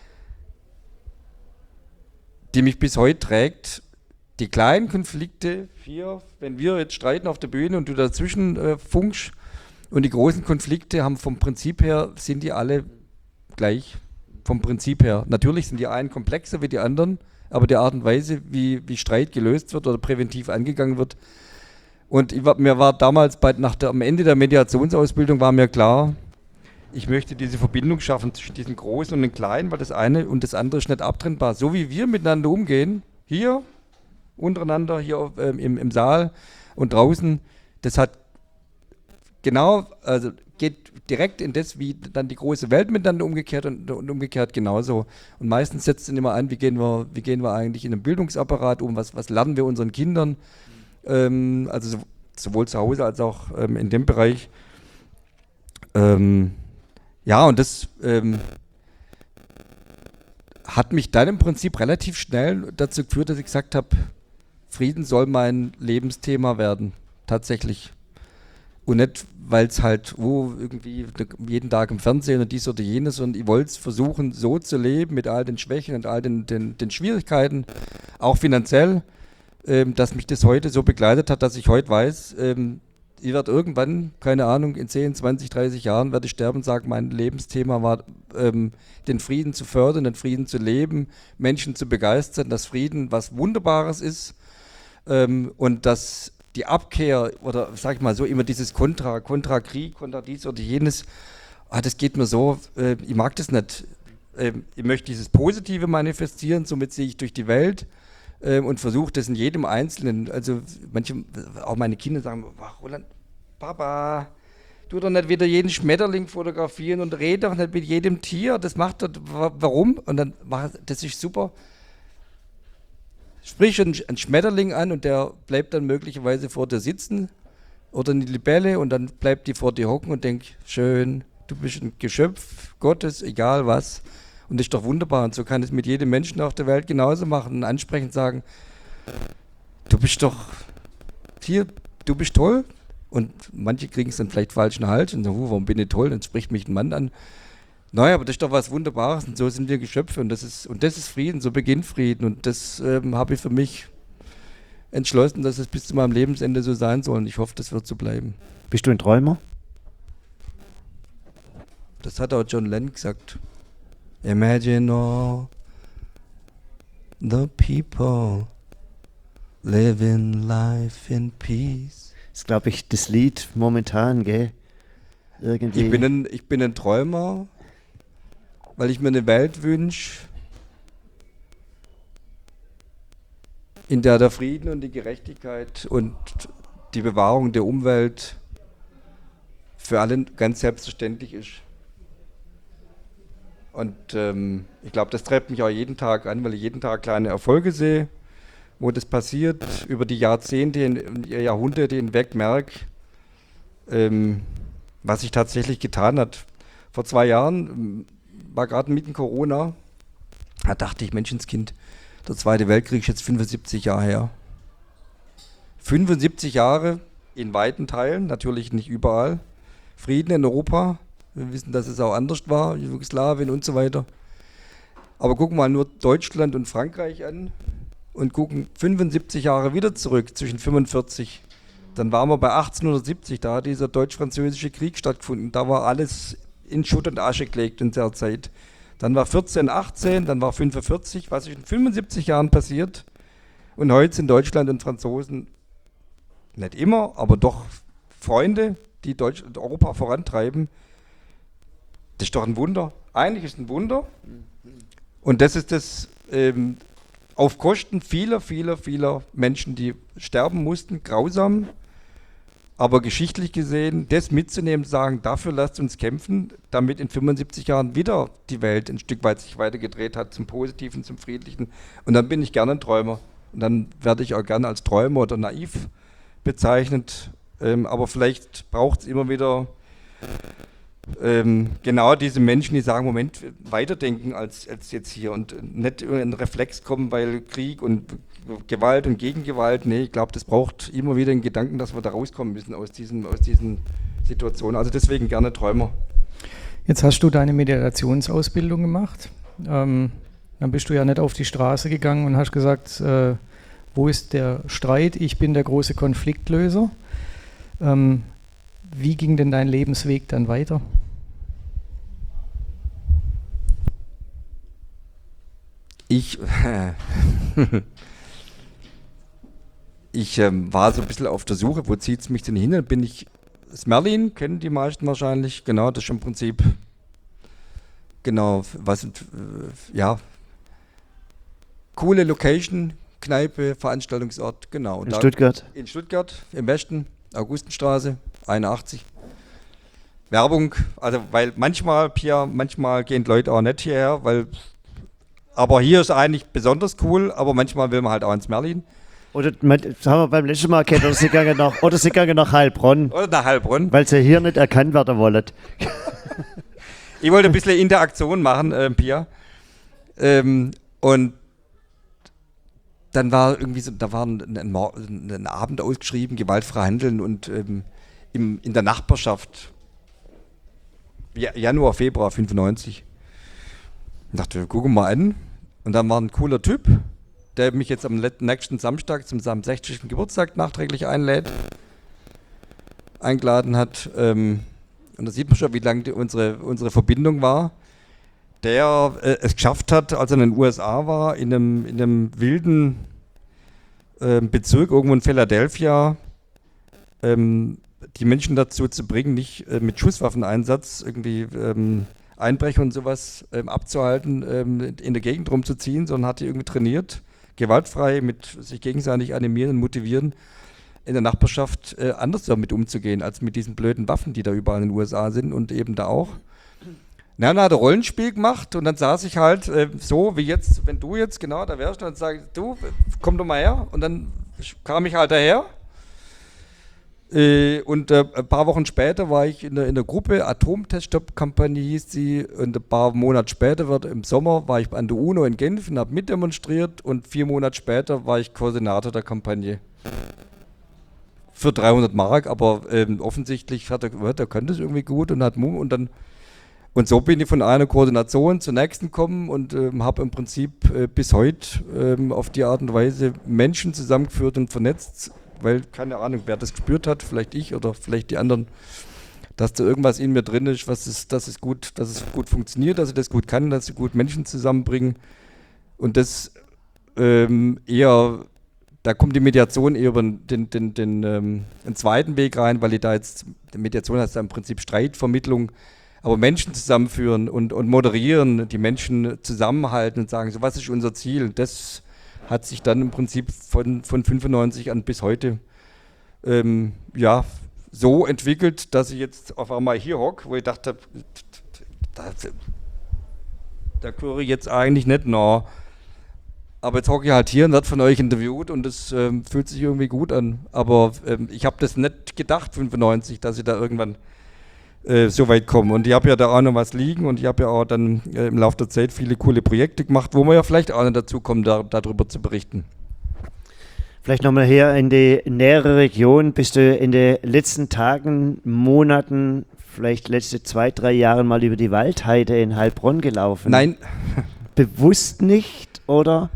die mich bis heute trägt, die kleinen Konflikte, wenn wir jetzt streiten auf der Bühne und du dazwischen funkst, und die großen Konflikte haben vom Prinzip her, sind die alle gleich, vom Prinzip her. Natürlich sind die einen komplexer wie die anderen, aber die Art und Weise, wie Streit gelöst wird oder präventiv angegangen wird. Und mir war damals, am Ende der Mediationsausbildung war mir klar, ich möchte diese Verbindung schaffen zwischen diesen Großen und den Kleinen, weil das eine und das andere ist nicht abtrennbar. So wie wir miteinander umgehen, hier, untereinander hier im Saal und draußen, das hat genau, also geht direkt in das, wie dann die große Welt miteinander umgekehrt und umgekehrt genauso. Und meistens setzt es dann immer an, wie gehen wir eigentlich in einem Bildungsapparat um, was lernen wir unseren Kindern, also sowohl zu Hause als auch in dem Bereich. Ja, und das hat mich dann im Prinzip relativ schnell dazu geführt, dass ich gesagt habe, Frieden soll mein Lebensthema werden, tatsächlich. Und nicht, weil es halt irgendwie jeden Tag im Fernsehen und dies oder jenes, sondern ich wollte es versuchen, so zu leben, mit all den Schwächen und all den Schwierigkeiten, auch finanziell, dass mich das heute so begleitet hat, dass ich heute weiß, ich werde irgendwann, keine Ahnung, in 10, 20, 30 Jahren werde ich sterben und sagen, mein Lebensthema war, den Frieden zu fördern, den Frieden zu leben, Menschen zu begeistern, dass Frieden was Wunderbares ist und dass die Abkehr oder, sag ich mal so, immer dieses Kontra Krieg, Kontra dies oder jenes, das geht mir so, ich mag das nicht. Ich möchte dieses Positive manifestieren, somit sehe ich durch die Welt und versuche das in jedem Einzelnen, also manche, auch meine Kinder sagen, Roland, Papa, tu doch nicht wieder jeden Schmetterling fotografieren und red doch nicht mit jedem Tier, das macht doch, warum? Und dann, das ist super. Sprich einen Schmetterling an und der bleibt dann möglicherweise vor dir sitzen oder eine Libelle und dann bleibt die vor dir hocken und denkt, schön, du bist ein Geschöpf Gottes, egal was. Und das ist doch wunderbar. Und so kann es mit jedem Menschen auf der Welt genauso machen und ansprechend sagen, du bist doch hier, du bist toll. Und manche kriegen es dann vielleicht falschen Hals und sagen, warum bin ich toll? Dann spricht mich ein Mann an. Naja, aber das ist doch was Wunderbares und so sind wir Geschöpfe und das ist Frieden, so beginnt Frieden. Und das habe ich für mich entschlossen, dass es bis zu meinem Lebensende so sein soll und ich hoffe, das wird so bleiben. Bist du ein Träumer? Das hat auch John Lennon gesagt. Imagine all the people living life in peace. Das ist, glaube ich, das Lied momentan, gell? Irgendwie. Ich bin ein Träumer, weil ich mir eine Welt wünsche, in der der Frieden und die Gerechtigkeit und die Bewahrung der Umwelt für alle ganz selbstverständlich ist. Und ich glaube, das treibt mich auch jeden Tag an, weil ich jeden Tag kleine Erfolge sehe, wo das passiert, über die Jahrzehnte, Jahrhunderte hinweg merke, was sich tatsächlich getan hat. Vor 2 Jahren war gerade mitten Corona, da dachte ich, Menschenskind, der Zweite Weltkrieg ist jetzt 75 Jahre her. 75 Jahre in weiten Teilen, natürlich nicht überall. Frieden in Europa. Wir wissen, dass es auch anders war, Jugoslawien und so weiter. Aber gucken wir mal nur Deutschland und Frankreich an und gucken 75 Jahre wieder zurück, zwischen 45. Dann waren wir bei 1870, da hat dieser deutsch-französische Krieg stattgefunden. Da war alles in Schutt und Asche gelegt in der Zeit. Dann war 14, 18, dann war 45. Was ist in 75 Jahren passiert? Und heute sind Deutschland und Franzosen nicht immer, aber doch Freunde, die Europa vorantreiben. Das ist doch ein Wunder. Eigentlich ist es ein Wunder. Und das ist das auf Kosten vieler Menschen, die sterben mussten, grausam. Aber geschichtlich gesehen, das mitzunehmen, sagen, dafür lasst uns kämpfen, damit in 75 Jahren wieder die Welt ein Stück weit sich weitergedreht hat, zum Positiven, zum Friedlichen. Und dann bin ich gerne ein Träumer. Und dann werde ich auch gerne als Träumer oder naiv bezeichnet. Aber vielleicht braucht es immer wieder genau diese Menschen, die sagen, Moment, weiterdenken als jetzt hier und nicht in einen Reflex kommen, weil Krieg und Gewalt und Gegengewalt, nee, ich glaube, das braucht immer wieder einen Gedanken, dass wir da rauskommen müssen aus diesen Situationen. Also deswegen gerne Träumer. Jetzt hast du deine Meditationsausbildung gemacht. Dann bist du ja nicht auf die Straße gegangen und hast gesagt, wo ist der Streit? Ich bin der große Konfliktlöser. Wie ging denn dein Lebensweg dann weiter? Ich war so ein bisschen auf der Suche, wo zieht es mich denn hin? Dann bin ich, das Merlin, kennen die meisten wahrscheinlich, genau, das ist im Prinzip, genau, ja, coole Location, Kneipe, Veranstaltungsort, genau. In Stuttgart? In Stuttgart, im Westen, Augustenstraße, 81. Werbung, also weil manchmal gehen Leute auch nicht hierher, aber hier ist eigentlich besonders cool, aber manchmal will man halt auch ins Merlin. Oder das haben wir beim letzten Mal gehört, oder sie gehen nach Heilbronn. Oder nach Heilbronn. Weil sie hier nicht erkannt werden wollen. Ich wollte ein bisschen Interaktion machen, Pia. Und dann war irgendwie so, da war ein Abend ausgeschrieben, gewaltfrei handeln und in der Nachbarschaft, Januar, Februar 95. Ich dachte, wir gucken mal an. Und dann war ein cooler Typ, der mich jetzt am nächsten Samstag zum seinem 60. Geburtstag nachträglich eingeladen hat. Und da sieht man schon, wie lang unsere Verbindung war. Der es geschafft hat, als er in den USA war, in einem wilden Bezirk irgendwo in Philadelphia, die Menschen dazu zu bringen, nicht mit Schusswaffeneinsatz irgendwie Einbrecher und sowas abzuhalten, in der Gegend rumzuziehen, sondern hat die irgendwie trainiert, gewaltfrei, mit sich gegenseitig animieren und motivieren, in der Nachbarschaft anders damit umzugehen, als mit diesen blöden Waffen, die da überall in den USA sind und eben da auch. Na, dann hat er Rollenspiel gemacht und dann saß ich halt so wie jetzt, wenn du jetzt genau da wärst, dann sage ich, du, komm doch mal her. Und dann kam ich halt daher. Und ein paar Wochen später war ich in der Gruppe, Atomteststopp-Kampagne hieß sie, und ein paar Monate später, im Sommer, war ich an der UNO in Genf und habe mitdemonstriert, und 4 Monate später war ich Koordinator der Kampagne. Für 300 Mark, aber offensichtlich hat er kann das irgendwie gut und hat Mumm, und so bin ich von einer Koordination zur nächsten gekommen und habe im Prinzip bis heute auf die Art und Weise Menschen zusammengeführt und vernetzt, weil, keine Ahnung, wer das gespürt hat, vielleicht ich oder vielleicht die anderen, dass da irgendwas in mir drin ist, dass es gut funktioniert, dass ich das gut kann, dass ich gut Menschen zusammenbringen, und das eher, da kommt die Mediation eher über den zweiten Weg rein, weil ich da jetzt, die Mediation heißt ja im Prinzip Streitvermittlung, aber Menschen zusammenführen und moderieren, die Menschen zusammenhalten und sagen, so, was ist unser Ziel? Das hat sich dann im Prinzip von 95 an bis heute so entwickelt, dass ich jetzt auf einmal hier hocke, wo ich dachte, da gehöre ich jetzt eigentlich nicht nach. Aber jetzt hocke ich halt hier und werde von euch interviewt, und das fühlt sich irgendwie gut an. Aber ich habe das nicht gedacht, 95, dass ich da irgendwann so weit komme. Und ich habe ja da auch noch was liegen, und ich habe ja auch dann im Laufe der Zeit viele coole Projekte gemacht, wo wir ja vielleicht auch noch dazu kommen, darüber zu berichten. Vielleicht nochmal her in die nähere Region. Bist du in den letzten Tagen, Monaten, vielleicht letzte 2-3 Jahre mal über die Waldheide in Heilbronn gelaufen? Nein. Bewusst nicht, oder?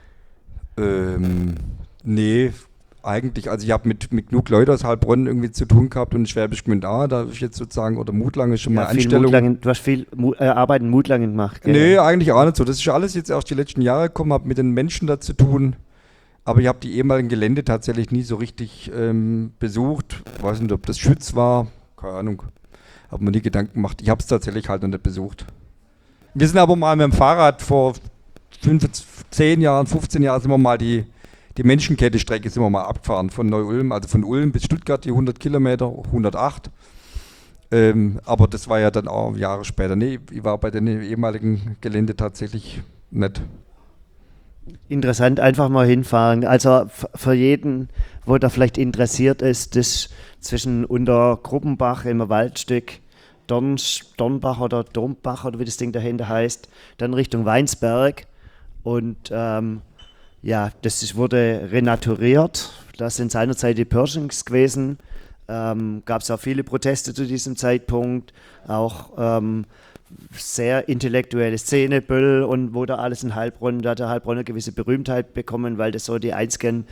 Nee, eigentlich, also ich habe mit genug Leuten aus Heilbronn irgendwie zu tun gehabt, und Schwäbisch Gmünd da habe ich jetzt sozusagen, oder Mutlangen ist schon mal Anstellung. Du hast viel Arbeit in Mutlangen gemacht, gell? Nee, eigentlich auch nicht so. Das ist alles jetzt erst die letzten Jahre gekommen, habe mit den Menschen da zu tun, aber ich habe die ehemaligen Gelände tatsächlich nie so richtig besucht. Ich weiß nicht, ob das Schütz war, keine Ahnung, habe mir nie Gedanken gemacht. Ich habe es tatsächlich halt noch nicht besucht. Wir sind aber mal mit dem Fahrrad vor 10 Jahren, 15 Jahren sind wir mal die Menschenkette-Strecke sind wir mal abgefahren von Neu-Ulm, also von Ulm bis Stuttgart, die 100 Kilometer, 108. Aber das war ja dann auch Jahre später. Nee, ich war bei den ehemaligen Gelände tatsächlich nicht. Interessant, einfach mal hinfahren. Also für jeden, wo da vielleicht interessiert ist, das zwischen Untergruppenbach im Waldstück, Dornbach oder Dombach oder wie das Ding dahinter heißt, dann Richtung Weinsberg, und das wurde renaturiert. Das sind seinerzeit die Pershings gewesen. Gab es auch viele Proteste zu diesem Zeitpunkt, auch sehr intellektuelle Szene, Böll und wo da alles in Heilbronn, da hat der Heilbronn eine gewisse Berühmtheit bekommen, weil das so die einzigen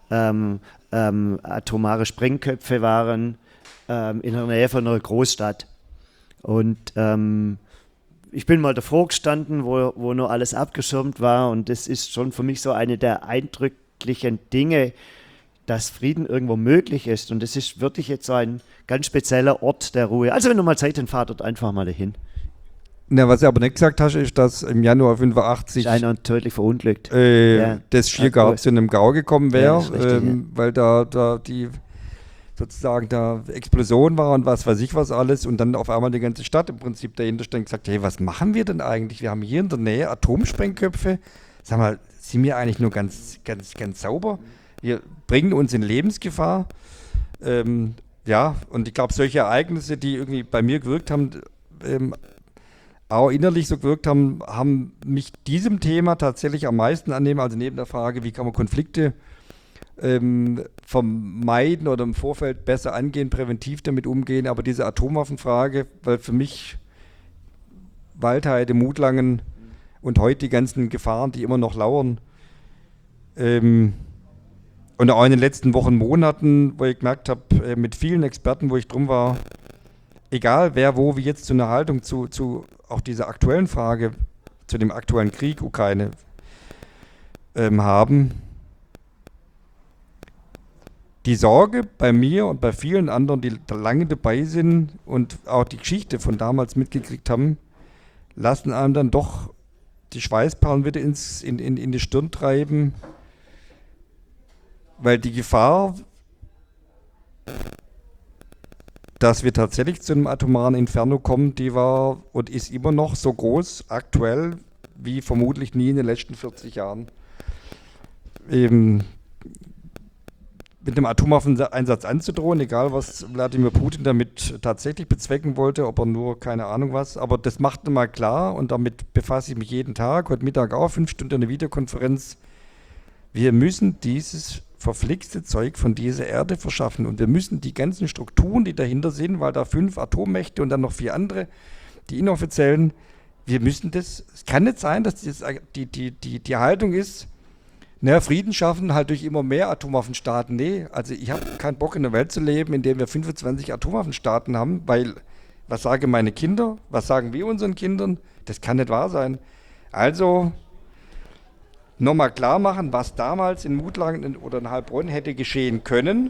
atomare Sprengköpfe waren in der Nähe von einer Großstadt. Und ich bin mal davor gestanden, wo nur alles abgeschirmt war, und das ist schon für mich so eine der eindrücklichen Dinge, dass Frieden irgendwo möglich ist, und das ist wirklich jetzt so ein ganz spezieller Ort der Ruhe. Also wenn du mal Zeit hast, fahr dort einfach mal dahin. Na, was du aber nicht gesagt hast, ist, dass im Januar 85 ist einer tödlich verunglückt. Das Schiergau zu einem Gau gekommen wäre, weil da die sozusagen da Explosion war und was weiß ich was alles, und dann auf einmal die ganze Stadt im Prinzip dahinter stand und gesagt, hey, was machen wir denn eigentlich? Wir haben hier in der Nähe Atomsprengköpfe. Sag mal, sind wir eigentlich nur ganz sauber? Wir bringen uns in Lebensgefahr. Und ich glaube, solche Ereignisse, die irgendwie bei mir gewirkt haben, auch innerlich so gewirkt haben, haben mich diesem Thema tatsächlich am meisten annehmen, also neben der Frage, wie kann man Konflikte vermeiden oder im Vorfeld besser angehen, präventiv damit umgehen, aber diese Atomwaffenfrage, weil für mich Waldheide, Mutlangen und heute die ganzen Gefahren, die immer noch lauern, und auch in den letzten Wochen, Monaten, wo ich gemerkt habe, mit vielen Experten, wo ich drum war, egal wer wo, wie jetzt zu einer Haltung zu auch dieser aktuellen Frage, zu dem aktuellen Krieg Ukraine haben, die Sorge bei mir und bei vielen anderen, die da lange dabei sind und auch die Geschichte von damals mitgekriegt haben, lassen einem dann doch die Schweißperlen wieder in die Stirn treiben, weil die Gefahr, dass wir tatsächlich zu einem atomaren Inferno kommen, die war und ist immer noch so groß, aktuell, wie vermutlich nie in den letzten 40 Jahren. mit einem Atomwaffeneinsatz anzudrohen, egal was Wladimir Putin damit tatsächlich bezwecken wollte, ob er nur, keine Ahnung was, aber das macht mal klar und damit befasse ich mich jeden Tag, heute Mittag auch, 5 Stunden eine Videokonferenz. Wir müssen dieses verflixte Zeug von dieser Erde verschaffen und wir müssen die ganzen Strukturen, die dahinter sind, weil da 5 Atommächte und dann noch 4 andere, die inoffiziellen, wir müssen das, es kann nicht sein, dass die Haltung ist, naja, Frieden schaffen halt durch immer mehr Atomwaffenstaaten. Nee, also ich habe keinen Bock in einer Welt zu leben, in der wir 25 Atomwaffenstaaten haben, weil, was sagen meine Kinder, was sagen wir unseren Kindern? Das kann nicht wahr sein. Also nochmal klar machen, was damals in Mutlangen oder in Heilbronn hätte geschehen können,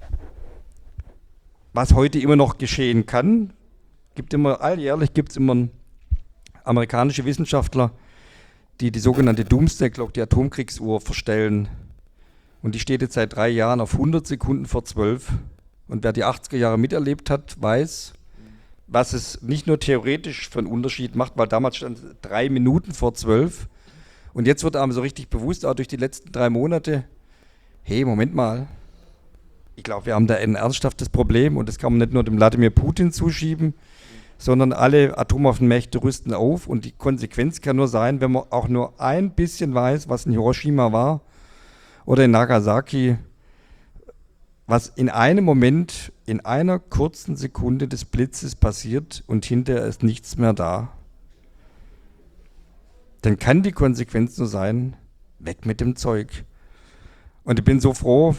was heute immer noch geschehen kann. Alljährlich gibt es immer amerikanische Wissenschaftler, die sogenannte Doomsday Clock, die Atomkriegsuhr, verstellen. Und die steht jetzt seit 3 Jahren auf 100 Sekunden vor 12. Und wer die 80er Jahre miterlebt hat, weiß, was es nicht nur theoretisch für einen Unterschied macht, weil damals stand 3 Minuten vor 12. Und jetzt wird einem so richtig bewusst, auch durch die letzten 3 Monate, hey, Moment mal, ich glaube, wir haben da ein ernsthaftes Problem und das kann man nicht nur dem Wladimir Putin zuschieben, sondern alle Atomwaffenmächte rüsten auf und die Konsequenz kann nur sein, wenn man auch nur ein bisschen weiß, was in Hiroshima war oder in Nagasaki, was in einem Moment, in einer kurzen Sekunde des Blitzes passiert und hinterher ist nichts mehr da. Dann kann die Konsequenz nur sein, weg mit dem Zeug. Und ich bin so froh,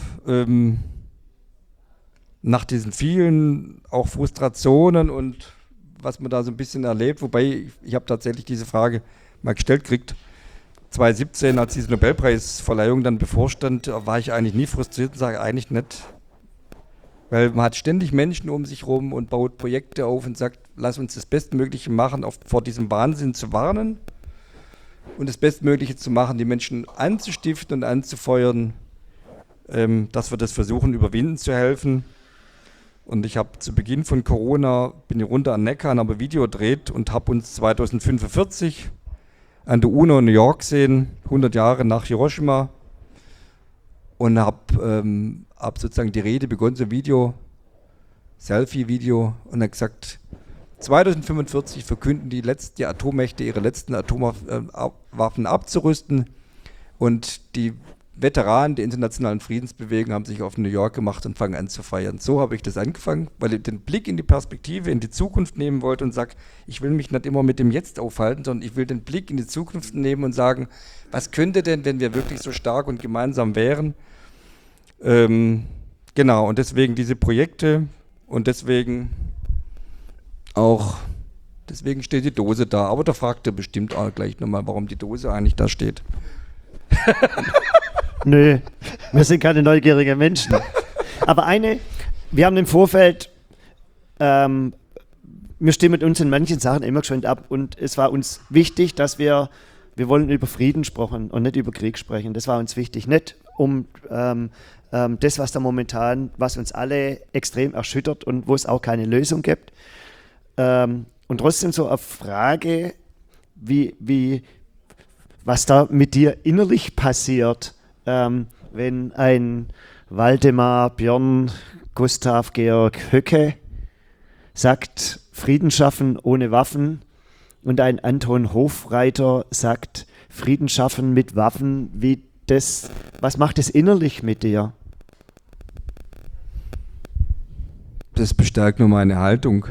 nach diesen vielen auch Frustrationen und was man da so ein bisschen erlebt, wobei ich habe tatsächlich diese Frage mal gestellt gekriegt. 2017, als diese Nobelpreisverleihung dann bevorstand, war ich eigentlich nie frustriert und sage eigentlich nicht. Weil man hat ständig Menschen um sich rum und baut Projekte auf und sagt, lass uns das Bestmögliche machen, vor diesem Wahnsinn zu warnen und das Bestmögliche zu machen, die Menschen anzustiften und anzufeuern, dass wir das versuchen, überwinden zu helfen. Und ich habe zu Beginn von Corona, bin ich runter an Neckar und habe ein Video gedreht und habe uns 2045 an der UNO in New York gesehen, 100 Jahre nach Hiroshima. Und habe sozusagen die Rede begonnen, so ein Video, Selfie-Video, und habe gesagt, 2045 verkünden die Atommächte ihre letzten Atomwaffen abzurüsten und die Veteranen der internationalen Friedensbewegung haben sich auf New York gemacht und fangen an zu feiern. So habe ich das angefangen, weil ich den Blick in die Perspektive, in die Zukunft nehmen wollte und sage, ich will mich nicht immer mit dem Jetzt aufhalten, sondern ich will den Blick in die Zukunft nehmen und sagen, was könnte denn, wenn wir wirklich so stark und gemeinsam wären? Genau, und deswegen diese Projekte und deswegen steht die Dose da. Aber da fragt ihr bestimmt auch gleich nochmal, warum die Dose eigentlich da steht. Nö, wir sind keine neugierigen Menschen. Aber wir haben im Vorfeld, wir stimmen uns in manchen Sachen immer geschwind ab und es war uns wichtig, dass wir wollen über Frieden sprechen und nicht über Krieg sprechen. Das war uns wichtig, nicht um das, was da momentan, was uns alle extrem erschüttert und wo es auch keine Lösung gibt. Und trotzdem so eine Frage, was da mit dir innerlich passiert, wenn ein Waldemar Björn Gustav Georg Höcke sagt, Frieden schaffen ohne Waffen, und ein Anton Hofreiter sagt, Frieden schaffen mit Waffen, was macht es innerlich mit dir? Das bestärkt nur meine Haltung.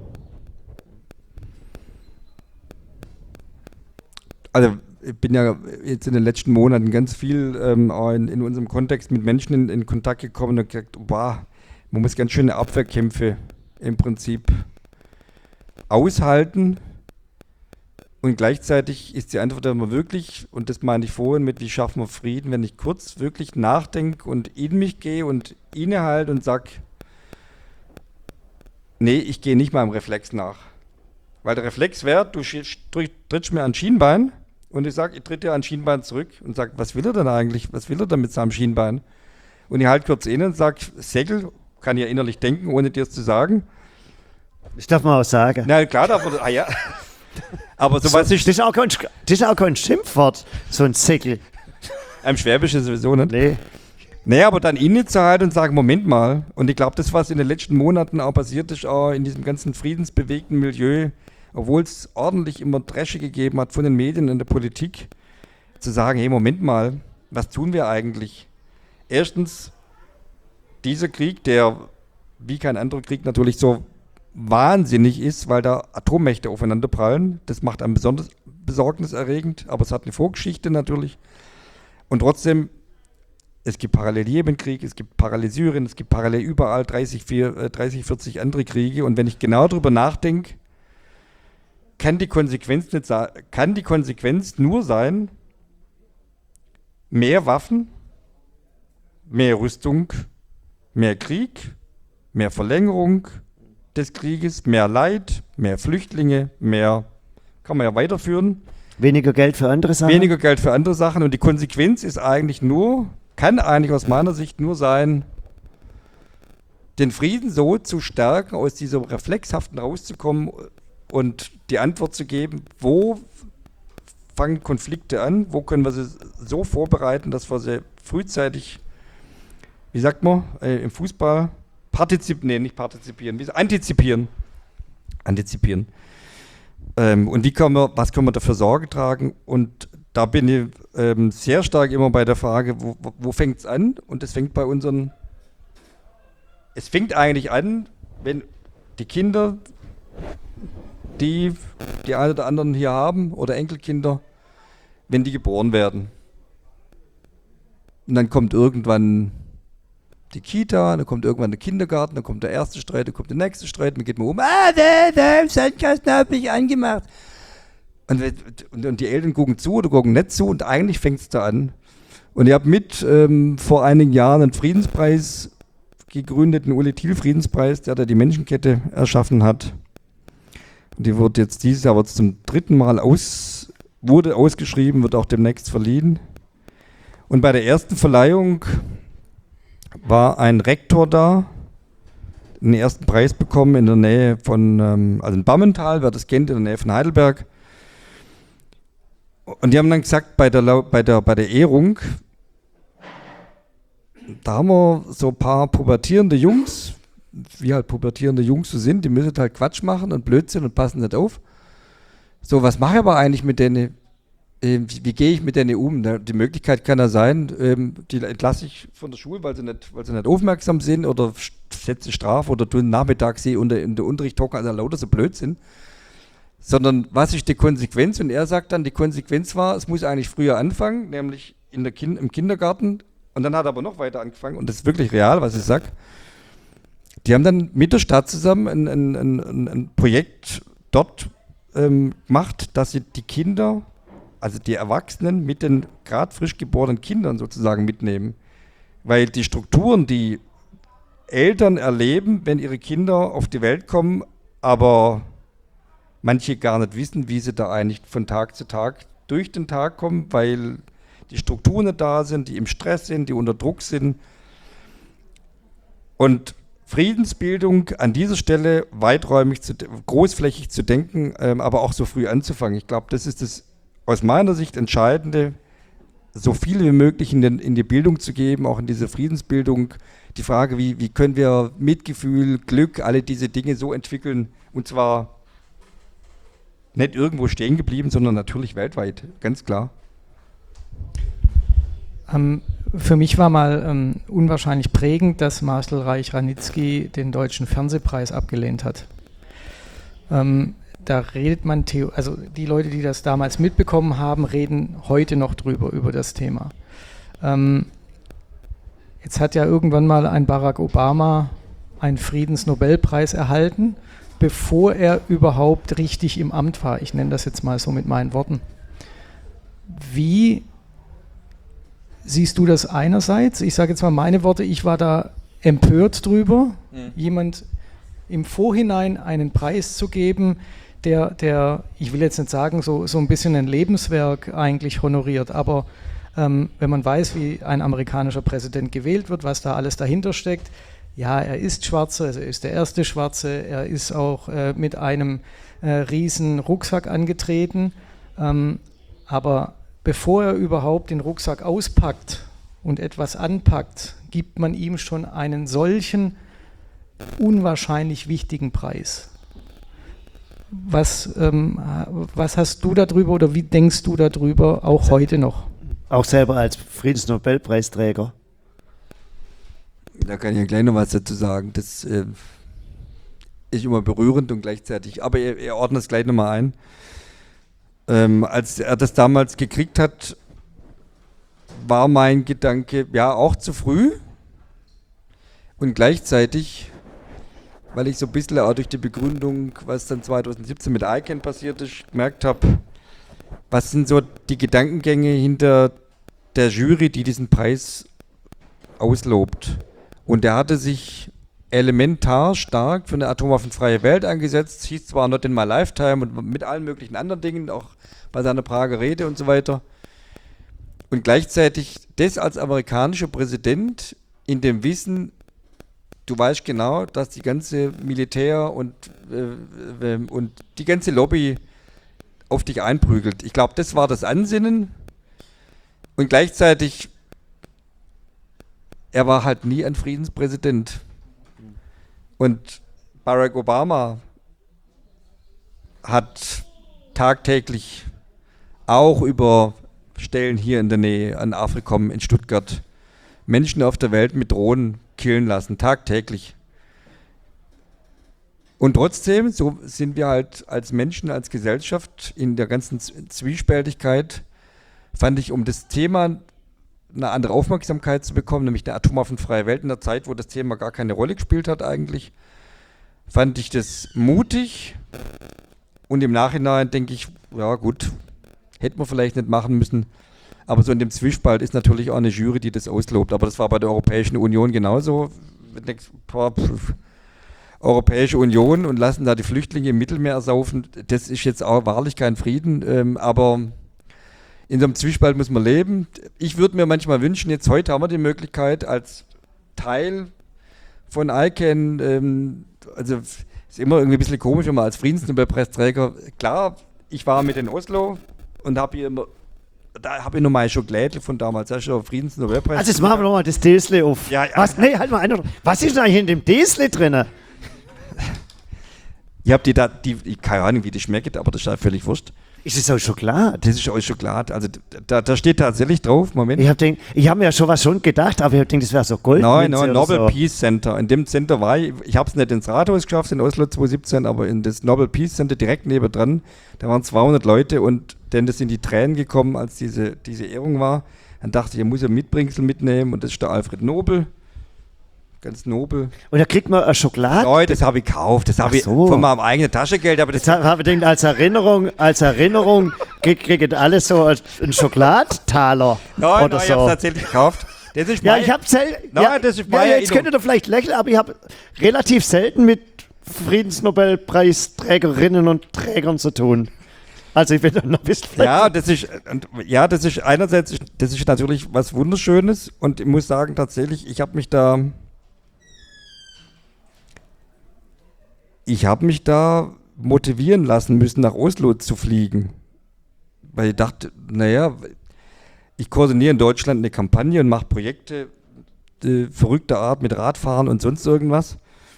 Also ich bin ja jetzt in den letzten Monaten ganz viel in unserem Kontext mit Menschen in Kontakt gekommen und gesagt, wow, man muss ganz schöne Abwehrkämpfe im Prinzip aushalten. Und gleichzeitig ist die Antwort immer wirklich, und das meine ich vorhin mit, wie schaffen wir Frieden, wenn ich kurz wirklich nachdenke und in mich gehe und innehalte und sage, nee, ich gehe nicht meinem Reflex nach. Weil der Reflex wäre, du trittst mir an Schienbein und ich sage, ich tritt dir an Schienbein zurück und sage, was will er denn eigentlich? Was will er denn mit seinem Schienbein? Und ich halte kurz inne und sage, Säckel, kann ich ja innerlich denken, ohne dir es zu sagen. Das darf man auch sagen. Na klar, darf man, ja. Aber so was das ist auch kein Schimpfwort, so ein Säckel. Am Schwäbischen sowieso nicht. Nee. Naja, aber dann innezuhalten und sagen, Moment mal, und ich glaube, das, was in den letzten Monaten auch passiert ist, auch in diesem ganzen friedensbewegten Milieu, obwohl es ordentlich immer Dresche gegeben hat von den Medien und der Politik, zu sagen, hey, Moment mal, was tun wir eigentlich? Erstens, dieser Krieg, der wie kein anderer Krieg natürlich so wahnsinnig ist, weil da Atommächte aufeinander prallen, das macht einen besonders besorgniserregend, aber es hat eine Vorgeschichte natürlich. Und trotzdem, es gibt parallel Jemenkrieg, es gibt parallel Syrien, es gibt parallel überall 30, 40 andere Kriege. Und wenn ich genau darüber nachdenke, kann die Konsequenz nur sein, mehr Waffen, mehr Rüstung, mehr Krieg, mehr Verlängerung des Krieges, mehr Leid, mehr Flüchtlinge, mehr, kann man ja weiterführen. Weniger Geld für andere Sachen. Weniger Geld für andere Sachen. Und die Konsequenz ist eigentlich nur, kann eigentlich aus meiner Sicht nur sein, den Frieden so zu stärken, aus dieser Reflexhaften rauszukommen und die Antwort zu geben, wo fangen Konflikte an, wo können wir sie so vorbereiten, dass wir sie frühzeitig, wie sagt man, im Fußball, antizipieren. Und was können wir dafür Sorge tragen? Und da bin ich sehr stark immer bei der Frage, wo fängt es an? Und es fängt eigentlich an, wenn die Kinder, die einen oder anderen hier haben, oder Enkelkinder, wenn die geboren werden. Und dann kommt irgendwann die Kita, dann kommt irgendwann der Kindergarten, dann kommt der erste Streit, dann kommt der nächste Streit, dann geht man im Sandkasten habe ich angemacht. Und die Eltern gucken zu oder gucken nicht zu und eigentlich fängt es da an. Und ich habe vor einigen Jahren einen Friedenspreis gegründet, einen Uli-Thiel-Friedenspreis, der da die Menschenkette erschaffen hat. Und die wird jetzt dieses Jahr zum 3. Mal wurde ausgeschrieben, wird auch demnächst verliehen. Und bei der ersten Verleihung war ein Rektor da, den ersten Preis bekommen in der Nähe von, also in Bammental, wer das kennt, in der Nähe von Heidelberg. Und die haben dann gesagt, bei der Ehrung, da haben wir so ein paar pubertierende Jungs, wie halt pubertierende Jungs so sind, die müssen halt Quatsch machen und Blödsinn und passen nicht auf. So, was mache ich aber eigentlich mit denen? Wie gehe ich mit denen um? Die Möglichkeit kann ja sein, die entlasse ich von der Schule, weil sie nicht aufmerksam sind oder setze Strafe oder tun nachmittags sie in der Unterricht hocken, also lauter so Blödsinn. Sondern was ist die Konsequenz? Und er sagt dann, die Konsequenz war, es muss eigentlich früher anfangen, nämlich im Kindergarten. Und dann hat er aber noch weiter angefangen und das ist wirklich real, was ich sage. Die haben dann mit der Stadt zusammen ein Projekt dort gemacht, dass sie die Kinder, also die Erwachsenen mit den gerade frisch geborenen Kindern sozusagen mitnehmen. Weil die Strukturen, die Eltern erleben, wenn ihre Kinder auf die Welt kommen, aber manche gar nicht wissen, wie sie da eigentlich von Tag zu Tag durch den Tag kommen, weil die Strukturen nicht da sind, die im Stress sind, die unter Druck sind. Und Friedensbildung an dieser Stelle weiträumig, großflächig zu denken, aber auch so früh anzufangen. Ich glaube, das ist das aus meiner Sicht Entscheidende, so viel wie möglich in die Bildung zu geben, auch in diese Friedensbildung. Die Frage, wie können wir Mitgefühl, Glück, alle diese Dinge so entwickeln, und zwar nicht irgendwo stehen geblieben, sondern natürlich weltweit, ganz klar. Für mich war mal unwahrscheinlich prägend, dass Marcel Reich-Ranitzky den Deutschen Fernsehpreis abgelehnt hat. Da redet man, also die Leute, die das damals mitbekommen haben, reden heute noch über das Thema. Jetzt hat ja irgendwann mal ein Barack Obama einen Friedensnobelpreis erhalten, bevor er überhaupt richtig im Amt war. Ich nenne das jetzt mal so mit meinen Worten. Wie siehst du das einerseits? Ich sage jetzt mal meine Worte, ich war da empört drüber, jemand im Vorhinein einen Preis zu geben, der, ich will jetzt nicht sagen, so ein bisschen ein Lebenswerk eigentlich honoriert, aber wenn man weiß, wie ein amerikanischer Präsident gewählt wird, was da alles dahinter steckt, ja, er ist Schwarzer, also er ist der erste Schwarze, er ist auch mit einem riesen Rucksack angetreten, aber bevor er überhaupt den Rucksack auspackt und etwas anpackt, gibt man ihm schon einen solchen unwahrscheinlich wichtigen Preis? Was hast du darüber oder wie denkst du darüber auch heute noch? Auch selber als Friedensnobelpreisträger. Da kann ich ja gleich noch was dazu sagen. Das ist immer berührend und gleichzeitig, aber er ordnet es gleich nochmal ein. Als er das damals gekriegt hat, war mein Gedanke, ja, auch zu früh. Und gleichzeitig, weil ich so ein bisschen auch durch die Begründung, was dann 2017 mit ICANN passiert ist, gemerkt habe, was sind so die Gedankengänge hinter der Jury, die diesen Preis auslobt. Und er hatte sich elementar stark für eine atomwaffenfreie Welt eingesetzt, hieß zwar Not in my lifetime und mit allen möglichen anderen Dingen, auch bei seiner Prager Rede und so weiter. Und gleichzeitig das als amerikanischer Präsident in dem Wissen, du weißt genau, dass die ganze Militär und die ganze Lobby auf dich einprügelt. Ich glaube, das war das Ansinnen. Und gleichzeitig, er war halt nie ein Friedenspräsident. Und Barack Obama hat tagtäglich auch über Stellen hier in der Nähe an Afrikom in Stuttgart Menschen auf der Welt mit Drohnen killen lassen, tagtäglich. Und trotzdem, so sind wir halt als Menschen, als Gesellschaft in der ganzen Zwiespältigkeit, fand ich, um das Thema eine andere Aufmerksamkeit zu bekommen, nämlich eine atomwaffenfreie Welt in der Zeit, wo das Thema gar keine Rolle gespielt hat eigentlich, fand ich das mutig. Und im Nachhinein denke ich, ja gut, hätte man vielleicht nicht machen müssen. Aber so in dem Zwiespalt ist natürlich auch eine Jury, die das auslobt. Aber das war bei der Europäischen Union genauso. Europäische Union und lassen da die Flüchtlinge im Mittelmeer ersaufen. Das ist jetzt auch wahrlich kein Frieden. Aber in so einem Zwiespalt muss man leben. Ich würde mir manchmal wünschen, jetzt heute haben wir die Möglichkeit als Teil von ICANN, also ist immer irgendwie ein bisschen komisch, wenn man als Friedensnobelpreisträger, klar, ich war mit in Oslo und habe hier immer, da habe ich noch mal Schokolade von damals, das ist schon Friedensnobelpreis. Also jetzt machen wir nochmal das Däsle auf. Ja. Was? Nee, halt mal einer. Was ist denn eigentlich in dem Däsle drin? Ich habe keine Ahnung, wie die schmeckt, aber das ist ja völlig wurscht. Ist es aus Schokolade? Das ist aus Schokolade. Also da steht tatsächlich drauf, Moment. Ich habe mir ja schon was gedacht, aber ich habe gedacht, das wäre so Gold. Nein, Nobel Peace Center. In dem Center war ich habe es nicht ins Rathaus geschafft in Oslo 2017, aber in das Nobel Peace Center direkt nebendran, da waren 200 Leute und denn das sind die Tränen gekommen, als diese Ehrung war. Dann dachte ich, ich muss ein Mitbringsel mitnehmen und das ist der Alfred Nobel. Ganz nobel. Und da kriegt man eine Schokolade? Nein, das habe ich gekauft. Das habe ich von meinem eigenen Taschengeld. Aber das habe ich gedacht, als Erinnerung kriegt alles so einen Schokoladentaler. Nein, oder ich so. habe es tatsächlich gekauft. Das ist Ja, ich habe das ist meine jetzt könnt ihr vielleicht lächeln, aber ich habe relativ selten mit Friedensnobelpreisträgerinnen und Trägern zu tun. Also ich bin da noch ein bisschen... das ist einerseits, das ist natürlich was Wunderschönes und ich muss sagen, tatsächlich, ich habe mich da motivieren lassen müssen, nach Oslo zu fliegen. Weil ich dachte, naja, ich koordiniere in Deutschland eine Kampagne und mache Projekte verrückter Art mit Radfahren und sonst irgendwas.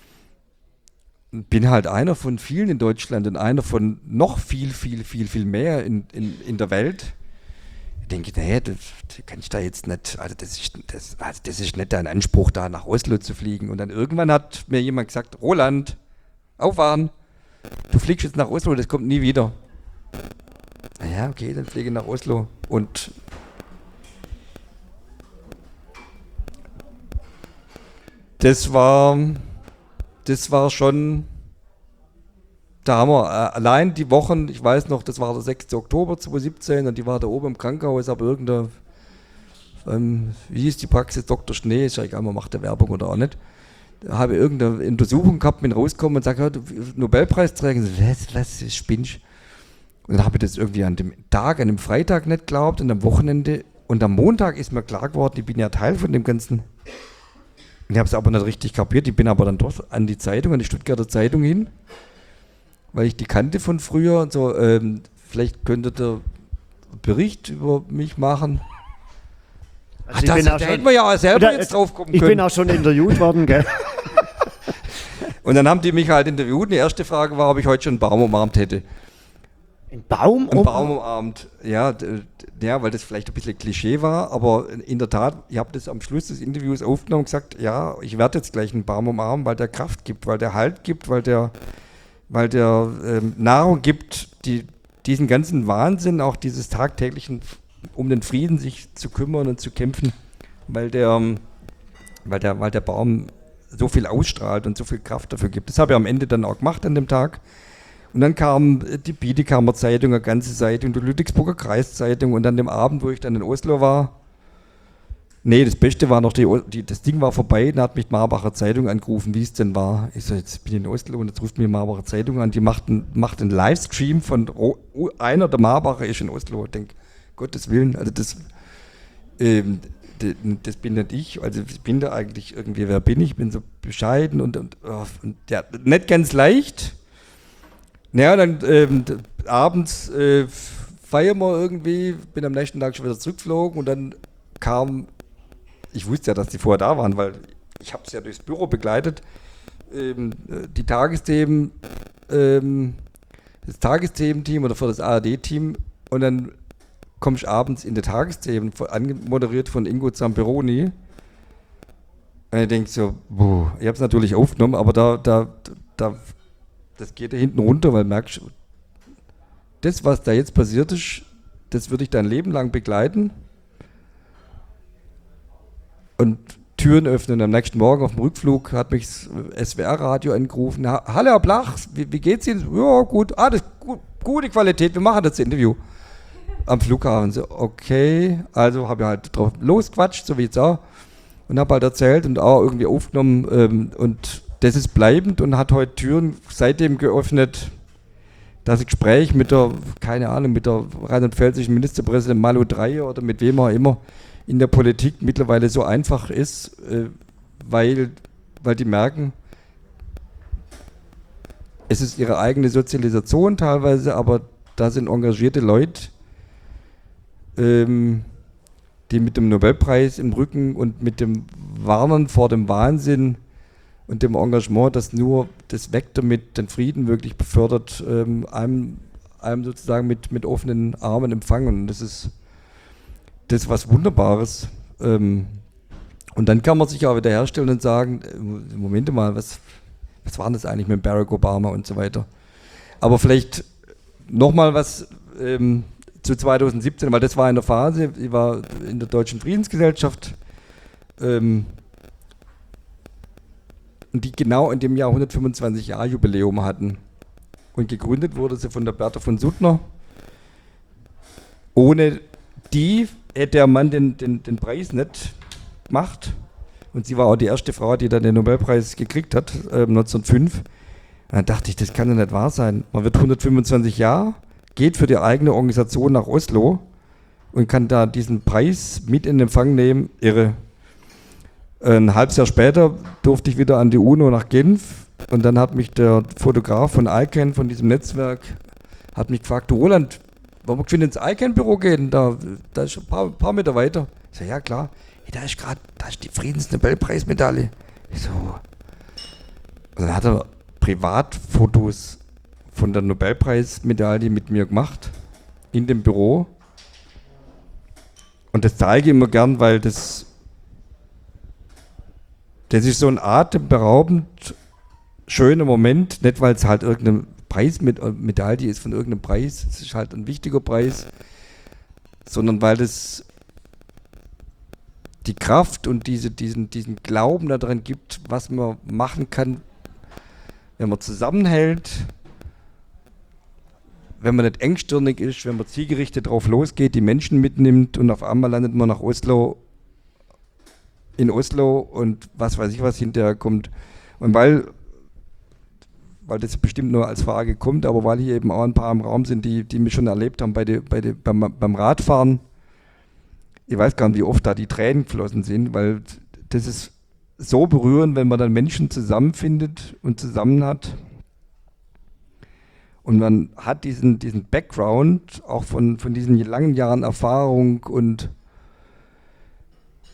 Bin halt einer von vielen in Deutschland und einer von noch viel mehr in der Welt. Ich denke, naja, das kann ich da jetzt nicht, also das ist nicht dein Anspruch, da nach Oslo zu fliegen. Und dann irgendwann hat mir jemand gesagt, Roland, aufwachen, du fliegst jetzt nach Oslo, das kommt nie wieder. Naja, okay, dann fliege ich nach Oslo. Und das war schon, da haben wir allein die Wochen, ich weiß noch, das war der 6. Oktober 2017 und die war da oben im Krankenhaus, aber irgendeine, wie hieß die Praxis, Dr. Schnee, ist ja egal, man macht ja Werbung oder auch nicht. Da habe ich irgendeine Untersuchung gehabt, bin rausgekommen und sage, ja, Nobelpreisträger, was spinnst? Und dann habe ich das irgendwie an dem Freitag nicht geglaubt und am Wochenende und am Montag ist mir klar geworden, ich bin ja Teil von dem Ganzen. Ich habe es aber nicht richtig kapiert, ich bin aber dann doch an die Stuttgarter Zeitung hin, weil ich die kannte von früher und so, vielleicht könntet ihr einen Bericht über mich machen. Also da hätten wir ja auch selber jetzt drauf kommen können. Ich bin auch schon interviewt worden, gell? Und dann haben die mich halt interviewt. Und die erste Frage war, ob ich heute schon einen Baum umarmt hätte. Ein Baum? Ein Baum umarmt. Ja, weil das vielleicht ein bisschen Klischee war. Aber in der Tat, ich habe das am Schluss des Interviews aufgenommen und gesagt, ja, ich werde jetzt gleich einen Baum umarmen, weil der Kraft gibt, weil der Halt gibt, weil der Nahrung gibt, die diesen ganzen Wahnsinn, auch dieses tagtäglichen, um den Frieden sich zu kümmern und zu kämpfen, weil der Baum so viel ausstrahlt und so viel Kraft dafür gibt. Das habe ich am Ende dann auch gemacht an dem Tag. Und dann kam die Biedekammer Zeitung, eine ganze Seite und die Ludwigsburger Kreiszeitung und an dem Abend, wo ich dann in Oslo war, das Beste war noch, das Ding war vorbei, dann hat mich die Marbacher Zeitung angerufen, wie es denn war. Ich so, jetzt bin ich in Oslo und jetzt ruft mir die Marbacher Zeitung an, die macht einen Livestream von einer der Marbacher ist in Oslo. Ich denke, Gottes Willen, also das bin nicht ich, also ich bin da eigentlich irgendwie, wer bin ich? Ich bin so bescheiden und ja, nicht ganz leicht. Naja, dann abends feiern wir irgendwie, bin am nächsten Tag schon wieder zurückgeflogen und dann kam, ich wusste ja, dass die vorher da waren, weil ich habe es ja durchs Büro begleitet, die Tagesthemen, das Tagesthementeam oder für das ARD-Team und dann komme ich abends in die Tagesthemen, moderiert von Ingo Zamperoni. Und ich denke so, ich habe es natürlich aufgenommen, aber das geht da hinten runter, weil merkst du, das, was da jetzt passiert ist, das würde ich dein Leben lang begleiten. Und Türen öffnen. Am nächsten Morgen auf dem Rückflug hat mich das SWR-Radio angerufen. Hallo Herr Blach, wie geht's Ihnen? Ja, gut. Das ist gute Qualität, wir machen das Interview. Am Flughafen. So, okay, also habe ich halt drauf losquatscht, so wie jetzt auch. Und habe halt erzählt und auch irgendwie aufgenommen. Und das ist bleibend und hat heute Türen seitdem geöffnet, dass ich Gespräch mit der rheinland-pfälzischen Ministerpräsidentin Malu Dreyer oder mit wem auch immer in der Politik mittlerweile so einfach ist, weil die merken, es ist ihre eigene Sozialisation teilweise, aber da sind engagierte Leute, die mit dem Nobelpreis im Rücken und mit dem Warnen vor dem Wahnsinn und dem Engagement, das nur das weckt damit den Frieden wirklich befördert, einem sozusagen mit offenen Armen empfangen. Und das ist was Wunderbares. Und dann kann man sich auch wieder herstellen und sagen, Moment mal, was war das eigentlich mit Barack Obama und so weiter. Aber vielleicht nochmal was zu 2017, weil das war in der Phase, ich war in der Deutschen Friedensgesellschaft, die genau in dem Jahr 125 Jahre Jubiläum hatten. Und gegründet wurde sie von der Bertha von Suttner. Ohne die hätte der Mann den Preis nicht gemacht. Und sie war auch die erste Frau, die dann den Nobelpreis gekriegt hat, 1905. Und dann dachte ich, das kann ja nicht wahr sein. Man wird 125 Jahre, geht für die eigene Organisation nach Oslo und kann da diesen Preis mit in Empfang nehmen. Irre. Ein halbes Jahr später durfte ich wieder an die UNO nach Genf und dann hat mich der Fotograf von ICANN, von diesem Netzwerk, hat mich gefragt, du Roland, wollen wir geschwind ins ICANN-Büro gehen? Da ist ein paar Meter weiter. Ich so, ja klar. Hey, da ist die Friedensnobelpreismedaille. Ich so. Und dann hat er Privatfotos von der Nobelpreismedaille mit mir gemacht in dem Büro. Und das zeige ich immer gern, weil das ist so ein atemberaubend schöner Moment, nicht weil es halt irgendeine Preismedaille ist von irgendeinem Preis, es ist halt ein wichtiger Preis, sondern weil es die Kraft und diesen Glauben daran gibt, was man machen kann, wenn man zusammenhält, wenn man nicht engstirnig ist, wenn man zielgerichtet drauf losgeht, die Menschen mitnimmt und auf einmal landet man in Oslo und was weiß ich, was hinterher kommt. Und weil das bestimmt nur als Frage kommt, aber weil hier eben auch ein paar im Raum sind, die mich schon erlebt haben beim Radfahren. Ich weiß gar nicht, wie oft da die Tränen geflossen sind, weil das ist so berührend, wenn man dann Menschen zusammenfindet und zusammen hat. Und man hat diesen Background auch von diesen langen Jahren Erfahrung und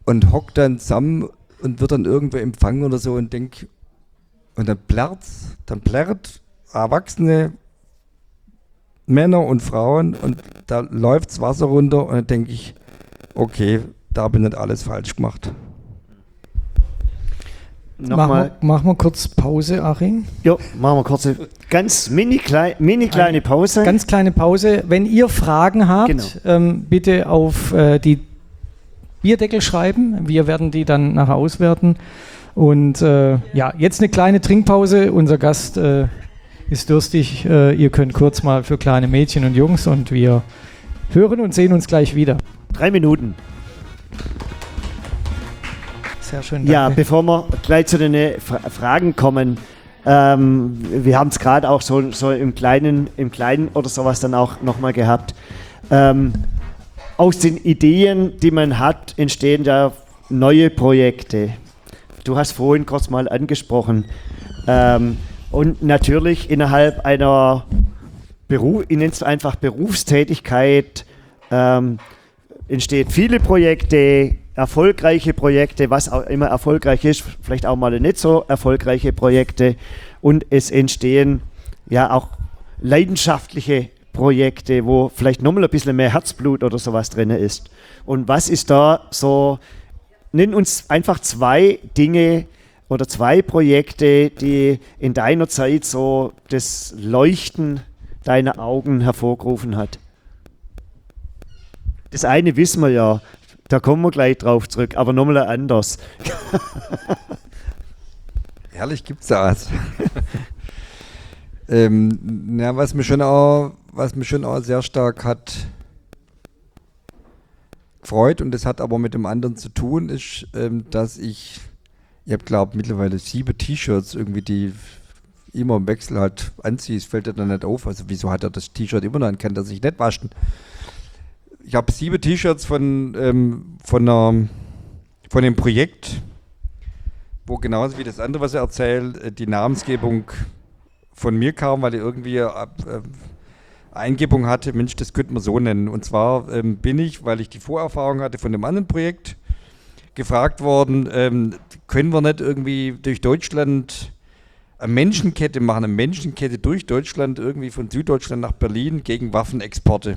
und hockt dann zusammen und wird dann irgendwo empfangen oder so und denkt, und dann plärrt erwachsene Männer und Frauen und da läuft das Wasser runter und dann denke ich, okay, da habe ich nicht alles falsch gemacht. Machen wir kurz Pause, Achim. Ja, machen wir kurze, ganz kleine Pause. Ganz kleine Pause. Wenn ihr Fragen habt, bitte auf die Bierdeckel schreiben. Wir werden die dann nachher auswerten. Und jetzt eine kleine Trinkpause. Unser Gast ist durstig. Ihr könnt kurz mal für kleine Mädchen und Jungs und wir hören und sehen uns gleich wieder. 3 Minuten. Sehr schön, danke. Ja, bevor wir gleich zu den Fragen kommen, wir haben es gerade auch so im Kleinen oder sowas dann auch nochmal gehabt. Aus den Ideen, die man hat, entstehen ja neue Projekte. Du hast vorhin kurz mal angesprochen. Und natürlich innerhalb einer ich nenne es einfach Berufstätigkeit, entstehen viele Projekte, erfolgreiche Projekte, was auch immer erfolgreich ist, vielleicht auch mal nicht so erfolgreiche Projekte und es entstehen ja auch leidenschaftliche Projekte, wo vielleicht nochmal ein bisschen mehr Herzblut oder sowas drin ist. Und was ist da so, nenn uns einfach 2 Dinge oder 2 Projekte, die in deiner Zeit so das Leuchten deiner Augen hervorgerufen hat. Das eine wissen wir ja, da kommen wir gleich drauf zurück, aber nochmal anders. Herrlich gibt's das. Was mich schon auch sehr stark hat gefreut, und das hat aber mit dem anderen zu tun, ist, dass ich habe, glaube ich, mittlerweile 7 T-Shirts irgendwie, die immer im Wechsel halt anziehe. Es fällt dir dann nicht auf. Also wieso hat er das T-Shirt immer noch an? Kann er sich nicht waschen? Ich habe 7 T-Shirts von dem Projekt, wo genauso wie das andere, was er erzählt, die Namensgebung von mir kam, weil ich irgendwie Eingebung hatte, Mensch, das könnte man so nennen. Und zwar bin ich, weil ich die Vorerfahrung hatte von dem anderen Projekt, gefragt worden, können wir nicht irgendwie durch Deutschland eine Menschenkette machen, eine Menschenkette durch Deutschland, irgendwie von Süddeutschland nach Berlin gegen Waffenexporte.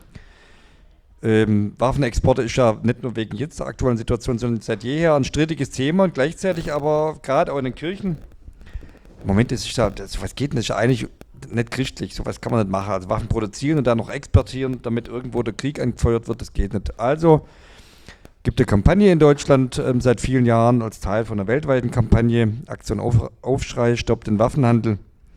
Waffenexporte ist ja nicht nur wegen jetzt der aktuellen Situation, sondern seit jeher ein strittiges Thema und gleichzeitig aber gerade auch in den Kirchen. Moment, was geht denn? Das ist ja eigentlich nicht christlich, sowas kann man nicht machen. Also Waffen produzieren und dann noch exportieren, damit irgendwo der Krieg angefeuert wird, das geht nicht. Also gibt eine Kampagne in Deutschland seit vielen Jahren als Teil von einer weltweiten Kampagne, Aktion Aufschrei, Stoppt den Waffenhandel.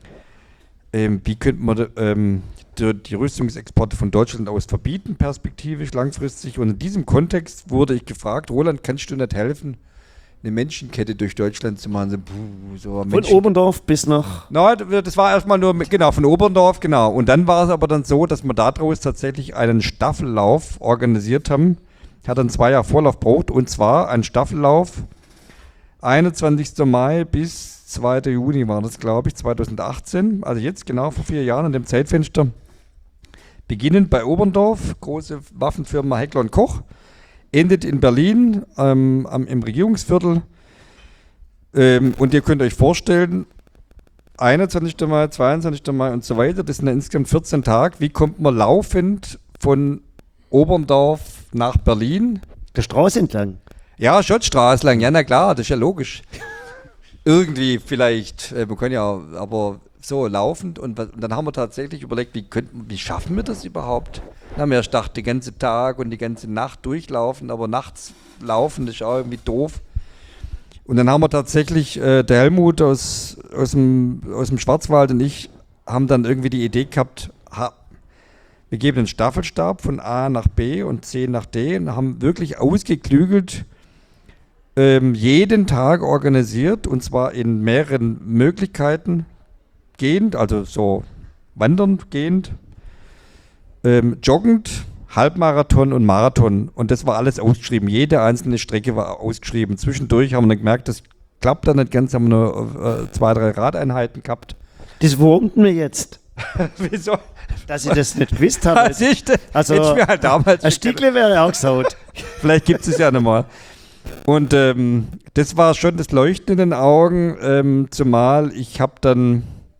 Wie könnte man die Rüstungsexporte von Deutschland aus verbieten, perspektivisch, langfristig? Und in diesem Kontext wurde ich gefragt, Roland, kannst du nicht helfen, eine Menschenkette durch Deutschland zu machen? So von Oberndorf bis nach... Das war erstmal nur, genau, von Oberndorf, genau. Und dann war es aber dann so, dass wir daraus tatsächlich einen Staffellauf organisiert haben. Hat dann 2 Jahre Vorlauf gebraucht, und zwar ein Staffellauf 21. Mai bis 2. Juni war das, glaube ich, 2018. Also jetzt genau vor 4 Jahren in dem Zeitfenster. Beginnend bei Oberndorf, große Waffenfirma Heckler & Koch, endet in Berlin im Regierungsviertel. Und ihr könnt euch vorstellen, 21. Mai, 22. Mai und so weiter, das sind insgesamt 14 Tage. Wie kommt man laufend von Oberndorf nach Berlin? Der Straße entlang. Ja, schon Straße lang, ja, na klar, das ist ja logisch. Irgendwie vielleicht, wir können ja, aber so laufend, und dann haben wir tatsächlich überlegt, wie schaffen wir das überhaupt? Dann haben wir erst gedacht, den ganzen Tag und die ganze Nacht durchlaufen, aber nachts laufen, das ist auch irgendwie doof. Und dann haben wir tatsächlich, der Helmut aus dem Schwarzwald und ich haben dann irgendwie die Idee gehabt, wir geben einen Staffelstab von A nach B und C nach D und haben wirklich ausgeklügelt, jeden Tag organisiert, und zwar in mehreren Möglichkeiten gehend, also so wandernd gehend, joggend, Halbmarathon und Marathon, und das war alles ausgeschrieben. Jede einzelne Strecke war ausgeschrieben. Zwischendurch haben wir dann gemerkt, das klappt dann nicht ganz, haben wir nur 2, 3 Radeinheiten gehabt. Das wurmt mir jetzt. Wieso? Dass ich das nicht gewusst habe. Also, hätte ich mir halt damals... Ein Stückle wäre auch gesaut. Vielleicht gibt es ja nochmal. Und das war schon das Leuchten in den Augen, zumal ich habe dann,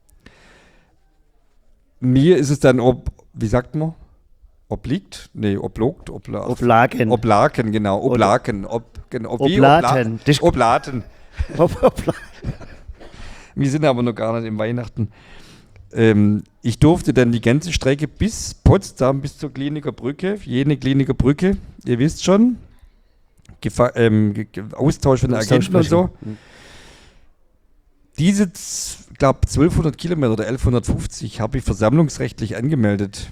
mir ist es dann, wie sagt man? Obliegt? Nee, oblogt? Oblagen. Oblaken, genau. Oblaken. Oblaten. Oblaten. Wir sind aber noch gar nicht im Weihnachten. Ich durfte dann die ganze Strecke bis Potsdam, bis zur Kliniker Brücke, jene Kliniker Brücke, ihr wisst schon, Austausch von Agenten und so. Diese, ich glaube, 1200 Kilometer oder 1150 habe ich versammlungsrechtlich angemeldet.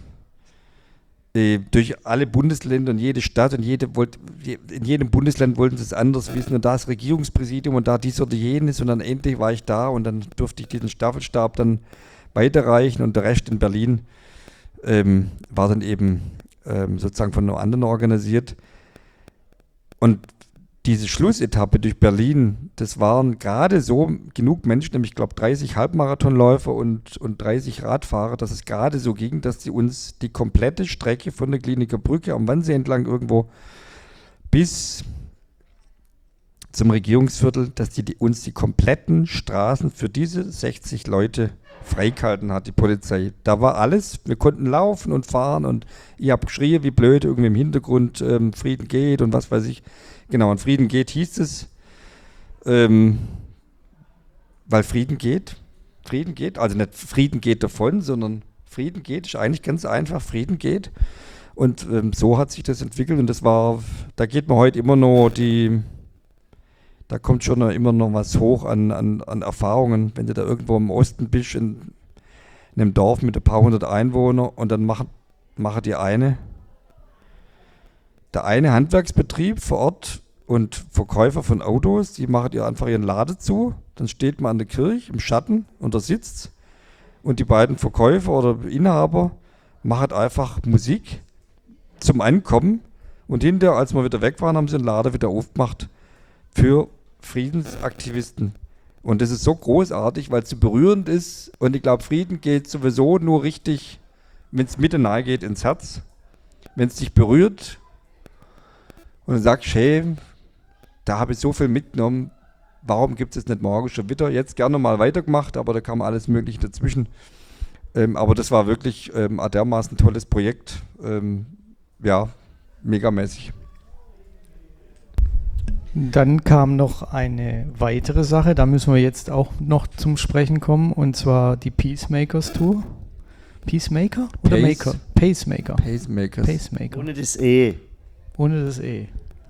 Durch alle Bundesländer und jede Stadt und in jedem Bundesland wollten sie es anders wissen und da ist Regierungspräsidium und da dies oder jenes und dann endlich war ich da und dann durfte ich diesen Staffelstab dann weiterreichen und der Rest in Berlin war dann eben sozusagen von einem anderen organisiert. Und diese Schlussetappe durch Berlin, das waren gerade so genug Menschen, nämlich ich glaube 30 Halbmarathonläufer und 30 Radfahrer, dass es gerade so ging, dass sie uns die komplette Strecke von der Kliniker Brücke am Wannsee entlang irgendwo bis zum Regierungsviertel, dass die uns die kompletten Straßen für diese 60 Leute freigehalten hat, die Polizei. Da war alles, wir konnten laufen und fahren und ich habe geschrien wie blöd, irgendwie im Hintergrund Frieden geht und was weiß ich. Genau, und Frieden geht hieß es, weil Frieden geht, also nicht Frieden geht davon, sondern Frieden geht, ist eigentlich ganz einfach, Frieden geht. Und so hat sich das entwickelt und das war, da geht man heute immer noch da kommt schon immer noch was hoch an Erfahrungen, wenn du da irgendwo im Osten bist, in einem Dorf mit ein paar hundert Einwohnern und dann machen der eine Handwerksbetrieb vor Ort und Verkäufer von Autos, die machen ihr einfach ihren Laden zu, dann steht man an der Kirche im Schatten und da sitzt und die beiden Verkäufer oder Inhaber machen einfach Musik zum Ankommen und hinterher, als wir wieder weg waren, haben sie den Laden wieder aufgemacht für Friedensaktivisten. Und das ist so großartig, weil es so berührend ist und ich glaube, Frieden geht sowieso nur richtig, wenn es Mitte nahe geht ins Herz, wenn es dich berührt und du sagst, hey, da habe ich so viel mitgenommen, warum gibt es nicht morgen schon wieder? Jetzt gerne mal weitergemacht, aber da kam alles Mögliche dazwischen. Aber das war wirklich ein dermaßen tolles Projekt. Ja, megamäßig. Dann kam noch eine weitere Sache, da müssen wir jetzt auch noch zum Sprechen kommen, und zwar die Peacemakers Tour. Peacemaker oder Maker? Pacemaker. Pacemaker. Ohne das E. Ohne das E.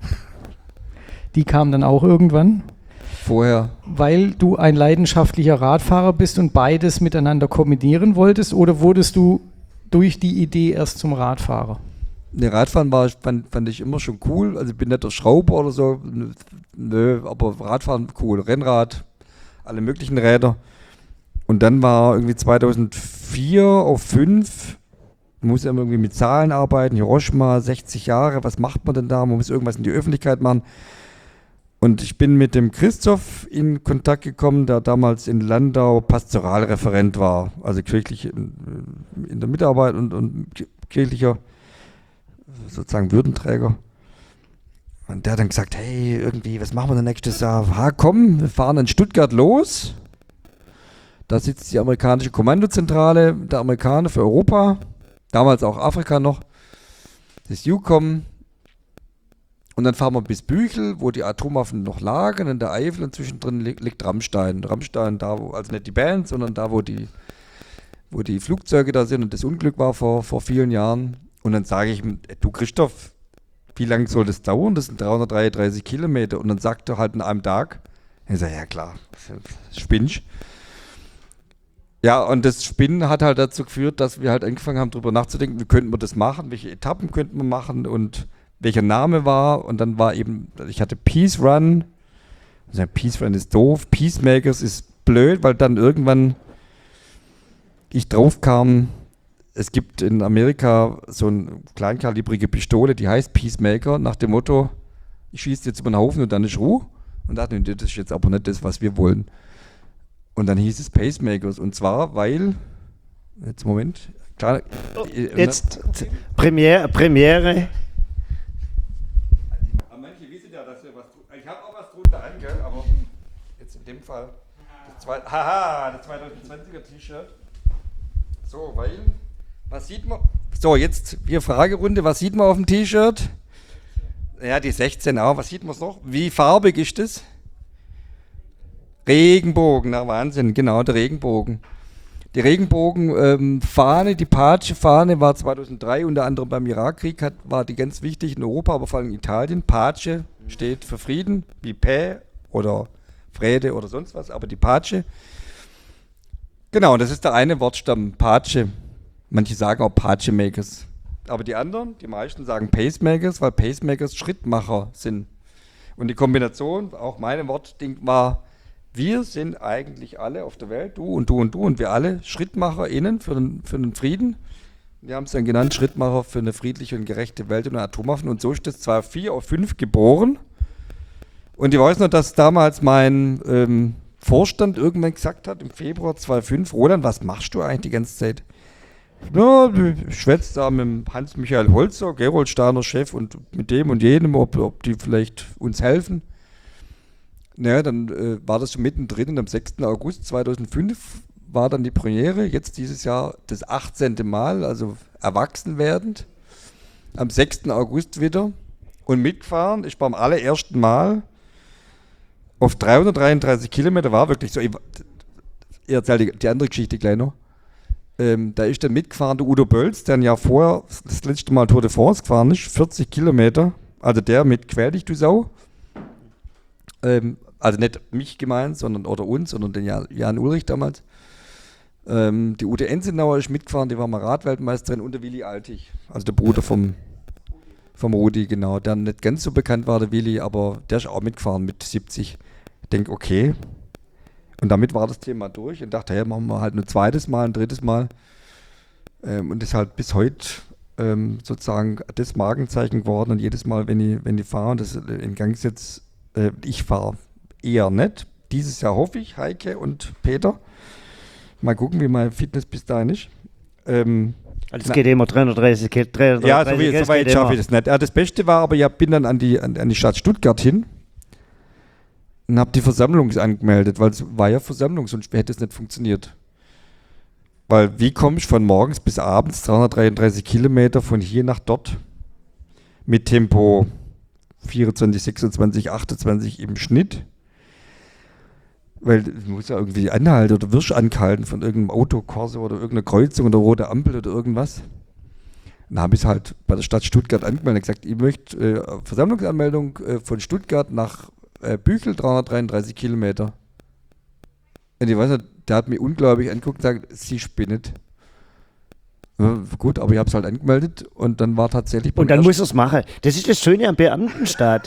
Die kam dann auch irgendwann. Vorher. Weil du ein leidenschaftlicher Radfahrer bist und beides miteinander kombinieren wolltest, oder wurdest du durch die Idee erst zum Radfahrer? Ne, Radfahren fand ich immer schon cool. Also ich bin nicht der Schrauber oder so. Nö, aber Radfahren cool. Rennrad, alle möglichen Räder. Und dann war irgendwie 2004 auf 5, man muss ja irgendwie mit Zahlen arbeiten. Hiroshima, 60 Jahre, was macht man denn da? Man muss irgendwas in die Öffentlichkeit machen. Und ich bin mit dem Christoph in Kontakt gekommen, der damals in Landau Pastoralreferent war. Also kirchlich in der Mitarbeit und kirchlicher sozusagen Würdenträger. Und der hat dann gesagt, hey, irgendwie, was machen wir denn nächstes Jahr? Ha, komm, wir fahren in Stuttgart los. Da sitzt die amerikanische Kommandozentrale der Amerikaner für Europa. Damals auch Afrika noch. Das EUCOM. Und dann fahren wir bis Büchel, wo die Atomwaffen noch lagen, in der Eifel, und zwischendrin liegt Rammstein. Rammstein, da wo, also nicht die Band, sondern da, wo die Flugzeuge da sind und das Unglück war vor vielen Jahren. Und dann sage ich ihm, du Christoph, wie lange soll das dauern? Das sind 333 Kilometer. Und dann sagt er halt in einem Tag, ich sage, ja klar, spinnst. Ja, und das Spinnen hat halt dazu geführt, dass wir halt angefangen haben, darüber nachzudenken, wie könnten wir das machen, welche Etappen könnten wir machen und welcher Name war. Und dann war eben, ich hatte Peace Run. Also Peace Run ist doof, Peacemakers ist blöd, weil dann irgendwann ich drauf kam, es gibt in Amerika so eine kleinkalibrige Pistole, die heißt Peacemaker, nach dem Motto, ich schieße jetzt über den Haufen und dann ist Ruhe. Und dachte ich, das ist jetzt aber nicht das, was wir wollen. Und dann hieß es Pacemakers. Und zwar, weil, jetzt Moment, klar, jetzt Premiere. Manche wissen ja, dass wir was Zufall. Das 2020er T-Shirt. So, weil, was sieht man? So, jetzt hier Fragerunde, was sieht man auf dem T-Shirt? Ja, die 16 auch, was sieht man noch? Wie farbig ist das? Regenbogen, na Wahnsinn, genau, der Regenbogen. Die Regenbogenfahne, die Pace-Fahne war 2003 unter anderem beim Irakkrieg, war die ganz wichtig in Europa, aber vor allem in Italien. Pace steht für Frieden, wie Paix oder Frede oder sonst was, aber die Pace. Genau, das ist der eine Wortstamm, Pace. Manche sagen auch Pace-Makers. Aber die anderen, die meisten sagen Pacemakers, weil Pacemakers Schrittmacher sind. Und die Kombination, auch mein Wortding war, wir sind eigentlich alle auf der Welt, du und du und du und wir alle SchrittmacherInnen für den Frieden. Wir haben es dann genannt, Schrittmacher für eine friedliche und gerechte Welt und Atomwaffen. Und so ist das 2004 auf 5 geboren. Und ich weiß noch, dass damals mein Vorstand irgendwann gesagt hat, im Februar 2005, Roland, was machst du eigentlich die ganze Zeit? Ja, ich schwätze da mit dem Hans-Michael Holzer, Gerolsteiner Chef und mit dem und jenem, ob die vielleicht uns helfen. Naja, dann war das schon mittendrin und am 6. August 2005 war dann die Premiere, jetzt dieses Jahr das 18. Mal, also erwachsen werdend, am 6. August wieder und mitgefahren. Ich beim allerersten Mal auf 333 Kilometer, war wirklich so, ich erzähle die andere Geschichte gleich noch. Da ist dann mitgefahren der Udo Bölz, der ein Jahr vorher das letzte Mal Tour de France gefahren ist, 40 Kilometer, also der mit Quäl dich, du Sau. Also nicht mich gemeint, oder uns, sondern den Jan Ulrich damals. Die Ute Enzenauer ist mitgefahren, die war mal Radweltmeisterin, und der Willi Altig, also der Bruder vom Rudi, genau, der nicht ganz so bekannt war, der Willi, aber der ist auch mitgefahren mit 70. Ich denke, okay. Und damit war das Thema durch und dachte, ja, machen wir halt ein zweites Mal, ein drittes Mal. Und das ist halt bis heute sozusagen das Markenzeichen geworden. Und jedes Mal, wenn ich fahre, das in Gang setze, ich fahre eher nicht. Dieses Jahr hoffe ich, Heike und Peter. Mal gucken, wie meine Fitness bis dahin ist. Also es geht immer 330 Kilometer. Ja, so weit schaffe ich das nicht. Ja, das Beste war aber, ich bin dann an die Stadt Stuttgart hin und habe die Versammlung angemeldet, weil es war ja Versammlung, sonst hätte es nicht funktioniert. Weil wie komme ich von morgens bis abends 333 Kilometer von hier nach dort mit Tempo 24, 26, 28 im Schnitt? Weil du musst ja irgendwie anhalten oder wirst angehalten von irgendeinem Autokorso oder irgendeiner Kreuzung oder rote Ampel oder irgendwas. Dann habe ich es halt bei der Stadt Stuttgart angemeldet und gesagt, ich möchte Versammlungsanmeldung von Stuttgart nach Büchel, 333 Kilometer. Und ich weiß nicht, der hat mich unglaublich angeguckt und gesagt, sie spinnet. Ja, gut, aber ich habe es halt angemeldet und dann war tatsächlich... Und dann muss er es machen. Das ist das Schöne am Beamtenstaat.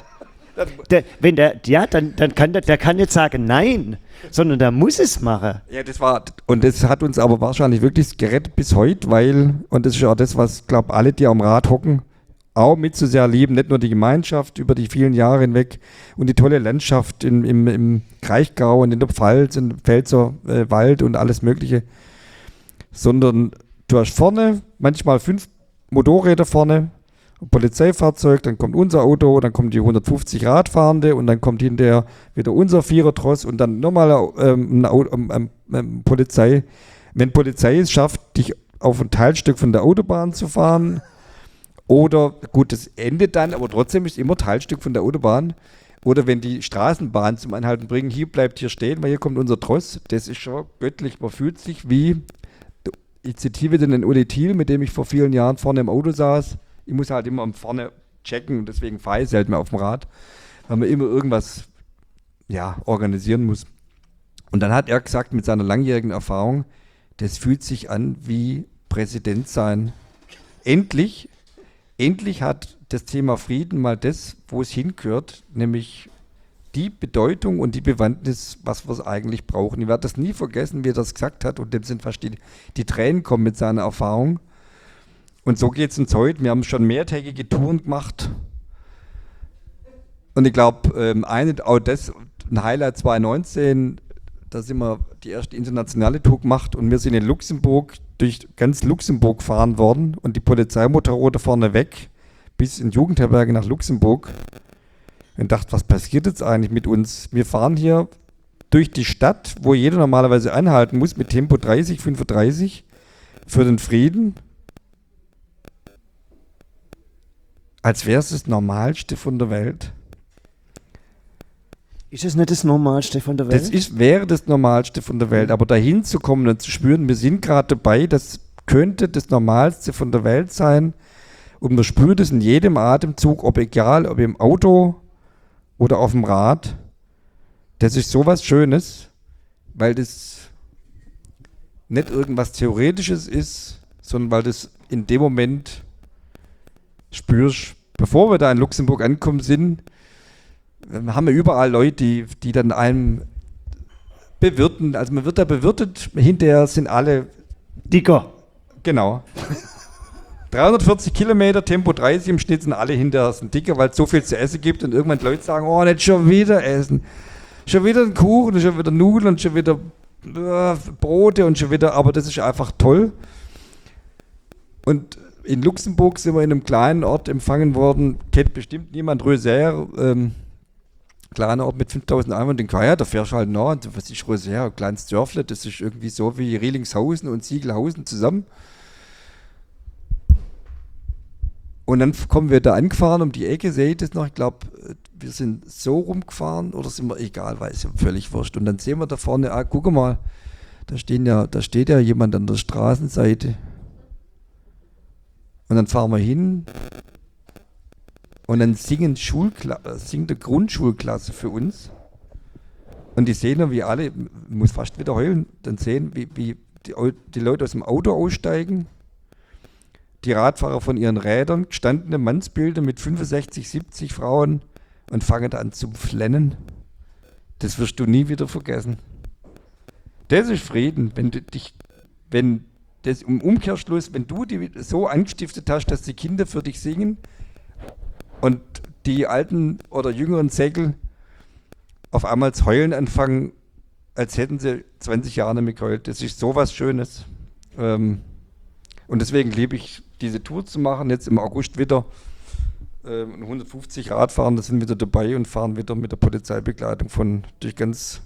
Dann kann der kann nicht sagen nein, sondern der muss es machen. Ja, das hat uns aber wahrscheinlich wirklich gerettet bis heute, weil, und das ist ja auch das, was, glaube alle, die am Rad hocken, auch mit so sehr lieben, nicht nur die Gemeinschaft über die vielen Jahre hinweg und die tolle Landschaft im Kraichgau und in der Pfalz, im Pfälzer Wald und alles Mögliche, sondern du hast vorne manchmal 5 Motorräder vorne, ein Polizeifahrzeug, dann kommt unser Auto, dann kommen die 150 Radfahrende und dann kommt hinterher wieder unser Vierertross und dann nochmal Polizei. Wenn Polizei es schafft, dich auf ein Teilstück von der Autobahn zu fahren, oder gut, das endet dann, aber trotzdem ist immer Teilstück von der Autobahn. Oder wenn die Straßenbahn zum Anhalten bringen, hier bleibt hier stehen, weil hier kommt unser Tross. Das ist schon göttlich. Man fühlt sich wie, ich zitiere den Uli Thiel, mit dem ich vor vielen Jahren vorne im Auto saß. Ich muss halt immer vorne checken und deswegen fahre ich selten mehr auf dem Rad, weil man immer irgendwas organisieren muss. Und dann hat er gesagt, mit seiner langjährigen Erfahrung, das fühlt sich an wie Präsident sein. Endlich hat das Thema Frieden mal das, wo es hingehört, nämlich die Bedeutung und die Bewandtnis, was wir es eigentlich brauchen. Ich werde das nie vergessen, wie er das gesagt hat und dem sind fast die Tränen kommen mit seiner Erfahrung. Und so geht es uns heute. Wir haben schon mehrtägige Touren gemacht. Und ich glaube, ein Highlight 2019, da sind wir die erste internationale Tour gemacht und wir sind in Luxemburg durch ganz Luxemburg gefahren worden und die Polizeimotorräder vorne weg bis in Jugendherberge nach Luxemburg. Und dachte, was passiert jetzt eigentlich mit uns? Wir fahren hier durch die Stadt, wo jeder normalerweise anhalten muss, mit Tempo 30, 35 für den Frieden, als wäre es das Normalste von der Welt. Ist es nicht das Normalste von der Welt? Wäre das Normalste von der Welt, aber dahin zu kommen und zu spüren, wir sind gerade dabei, das könnte das Normalste von der Welt sein und man spürt es in jedem Atemzug, ob im Auto oder auf dem Rad. Das ist sowas Schönes, weil das nicht irgendwas Theoretisches ist, sondern weil das in dem Moment spürst. Bevor wir da in Luxemburg angekommen sind, haben wir überall Leute, die dann einem bewirten. Also man wird da bewirtet, hinterher sind alle dicker. Genau. 340 Kilometer, Tempo 30 im Schnitt sind alle hinterher sind dicker, weil es so viel zu essen gibt und irgendwann die Leute sagen, oh, nicht schon wieder essen. Schon wieder ein Kuchen, schon wieder Nudeln und schon wieder Brote und schon wieder, aber das ist einfach toll. Und in Luxemburg sind wir in einem kleinen Ort empfangen worden, kennt bestimmt niemand, Röser, kleiner Ort mit 5000 Einwohnern, den ja, da fährst du halt nach, und was ist Röser, ein kleines Dörfle, das ist irgendwie so wie Rielingshausen und Siegelhausen zusammen. Und dann kommen wir da angefahren um die Ecke, sehe ich das noch, ich glaube, wir sind so rumgefahren oder sind wir, egal, weiß ich, völlig wurscht. Und dann sehen wir da vorne, guck mal, da steht ja jemand an der Straßenseite. Und dann fahren wir hin und dann singt eine Grundschulklasse für uns. Und die sehen dann, wie alle, ich muss fast wieder heulen, dann sehen, wie die Leute aus dem Auto aussteigen, die Radfahrer von ihren Rädern, gestandene Mannsbilder mit 65, 70 Frauen und fangen an zu flennen. Das wirst du nie wieder vergessen. Das ist Frieden, wenn das im Umkehrschluss, wenn du die so angestiftet hast, dass die Kinder für dich singen und die alten oder jüngeren Säckel auf einmal zu heulen anfangen, als hätten sie 20 Jahre nicht mehr geheult. Das ist sowas Schönes. Und deswegen liebe ich diese Tour zu machen, jetzt im August wieder. 150 Radfahrer sind wieder dabei und fahren wieder mit der Polizeibegleitung durch ganz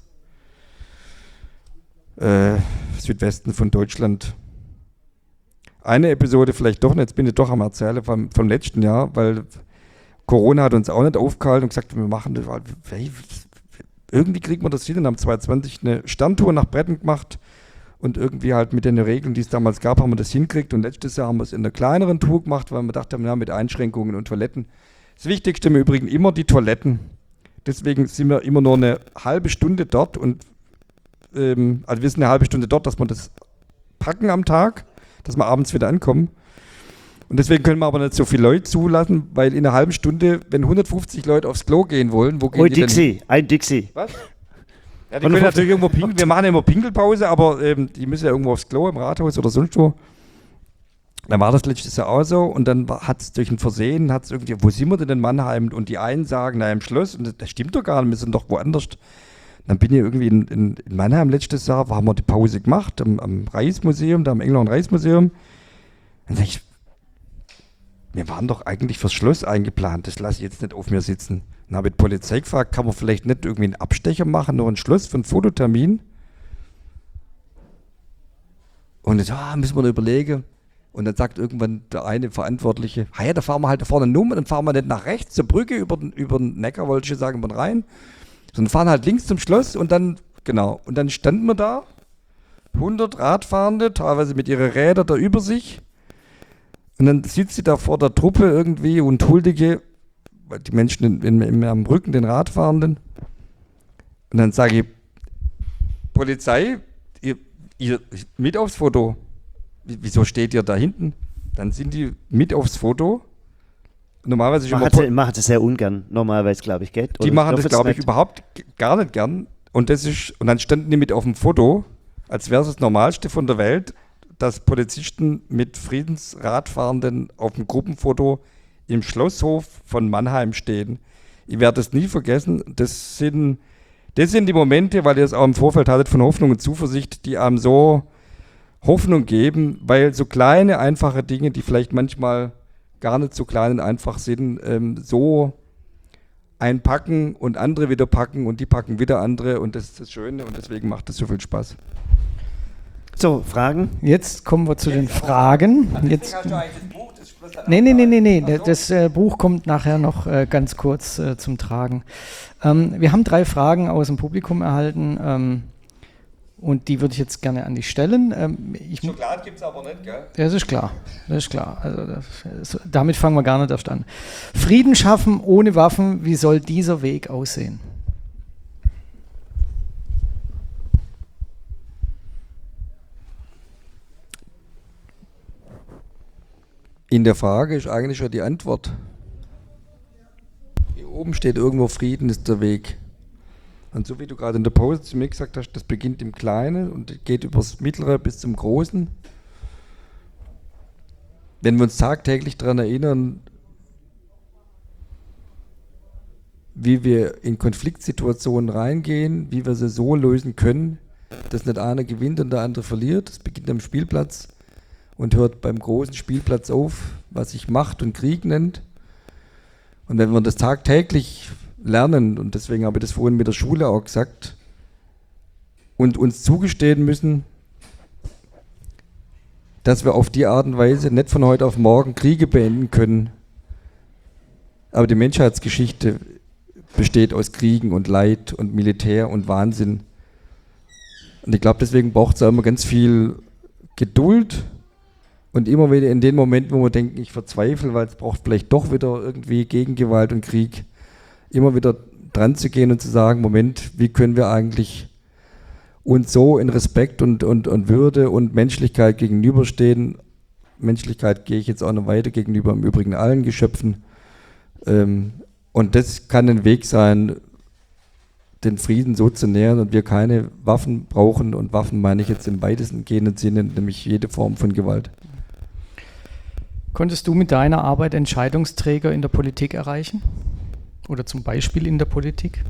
Südwesten von Deutschland. Eine Episode vielleicht doch, jetzt bin ich doch am Erzählen vom letzten Jahr, weil Corona hat uns auch nicht aufgehalten und gesagt, wir machen das, irgendwie kriegen wir das hin und haben 2020 eine Sterntour nach Bretten gemacht und irgendwie halt mit den Regeln, die es damals gab, haben wir das hingekriegt und letztes Jahr haben wir es in einer kleineren Tour gemacht, weil wir dachten, ja, mit Einschränkungen und Toiletten. Das Wichtigste im Übrigen immer die Toiletten. Deswegen sind wir immer nur eine halbe Stunde dort und also wir sind eine halbe Stunde dort, dass wir das packen am Tag, dass wir abends wieder ankommen. Und deswegen können wir aber nicht so viele Leute zulassen, weil in einer halben Stunde, wenn 150 Leute aufs Klo gehen wollen, wo gehen die denn? Ein Dixie. Was? Ja, die können natürlich irgendwo pinkeln. Wir machen immer Pinkelpause, aber die müssen ja irgendwo aufs Klo im Rathaus oder sonst wo. Dann war das letztes Jahr auch so und dann hat es durch ein Versehen, irgendwie, wo sind wir denn in Mannheim? Und die einen sagen, na im Schloss, und das stimmt doch gar nicht, wir sind doch woanders. Dann bin ich irgendwie in Mannheim letztes Jahr, haben wir die Pause gemacht, am Reismuseum, da am England Reismuseum. Dann sag ich, wir waren doch eigentlich fürs Schloss eingeplant, das lasse ich jetzt nicht auf mir sitzen. Dann habe ich die Polizei gefragt, kann man vielleicht nicht irgendwie einen Abstecher machen, nur ein Schloss für einen Fototermin? Und jetzt, müssen wir da überlegen. Und dann sagt irgendwann der eine Verantwortliche, ja, da fahren wir halt da vorne rum, dann fahren wir nicht nach rechts zur Brücke über den Neckar, wollte ich sagen, über den Rhein, sondern fahren halt links zum Schloss und dann, genau, und dann standen wir da, 100 Radfahrende, teilweise mit ihren Rädern da über sich. Und dann sitzt sie da vor der Truppe irgendwie und huldige die Menschen am Rücken, den Radfahrenden. Und dann sage ich, Polizei, ihr mit aufs Foto. Wieso steht ihr da hinten? Dann sind die mit aufs Foto. Normalerweise machen das sehr ungern, normalerweise, glaube ich, gell? Die machen das, glaube ich, überhaupt gar nicht gern. Und dann standen die mit auf dem Foto, als wäre es das Normalste von der Welt, dass Polizisten mit Friedensradfahrenden auf dem Gruppenfoto im Schlosshof von Mannheim stehen. Ich werde das nie vergessen. Das sind die Momente, weil ihr es auch im Vorfeld hattet von Hoffnung und Zuversicht, die einem so Hoffnung geben, weil so kleine, einfache Dinge, die vielleicht manchmal gar nicht so klein und einfach sind, so einpacken und andere wieder packen und die packen wieder andere und das ist das Schöne und deswegen macht das so viel Spaß. So, Fragen? Jetzt kommen wir zu den Fragen. Jetzt, Hast du eigentlich das Buch, das nee. Das Buch kommt nachher noch ganz kurz zum Tragen. Wir haben 3 Fragen aus dem Publikum erhalten und die würde ich jetzt gerne an dich stellen. Schokolade gibt es aber nicht, gell? Das ist klar. Also damit fangen wir gar nicht erst an. Frieden schaffen ohne Waffen, wie soll dieser Weg aussehen? In der Frage ist eigentlich schon die Antwort. Hier oben steht irgendwo, Frieden ist der Weg. Und so wie du gerade in der Pause zu mir gesagt hast, das beginnt im Kleinen und geht übers Mittlere bis zum Großen. Wenn wir uns tagtäglich daran erinnern, wie wir in Konfliktsituationen reingehen, wie wir sie so lösen können, dass nicht einer gewinnt und der andere verliert. Das beginnt am Spielplatz und hört beim großen Spielplatz auf, was sich Macht und Krieg nennt. Und wenn wir das tagtäglich lernen, und deswegen habe ich das vorhin mit der Schule auch gesagt, und uns zugestehen müssen, dass wir auf die Art und Weise nicht von heute auf morgen Kriege beenden können. Aber die Menschheitsgeschichte besteht aus Kriegen und Leid und Militär und Wahnsinn. Und ich glaube, deswegen braucht es auch immer ganz viel Geduld und immer wieder in den Momenten, wo wir denken, ich verzweifle, weil es braucht vielleicht doch wieder irgendwie Gegengewalt und Krieg, immer wieder dran zu gehen und zu sagen, Moment, wie können wir eigentlich uns so in Respekt und Würde und Menschlichkeit gegenüberstehen. Menschlichkeit gehe ich jetzt auch noch weiter gegenüber im Übrigen allen Geschöpfen. Und das kann ein Weg sein, den Frieden so zu nähern und wir keine Waffen brauchen. Und Waffen meine ich jetzt im weitesten gehenden Sinne, nämlich jede Form von Gewalt. Konntest du mit deiner Arbeit Entscheidungsträger in der Politik erreichen? Oder zum Beispiel in der Politik?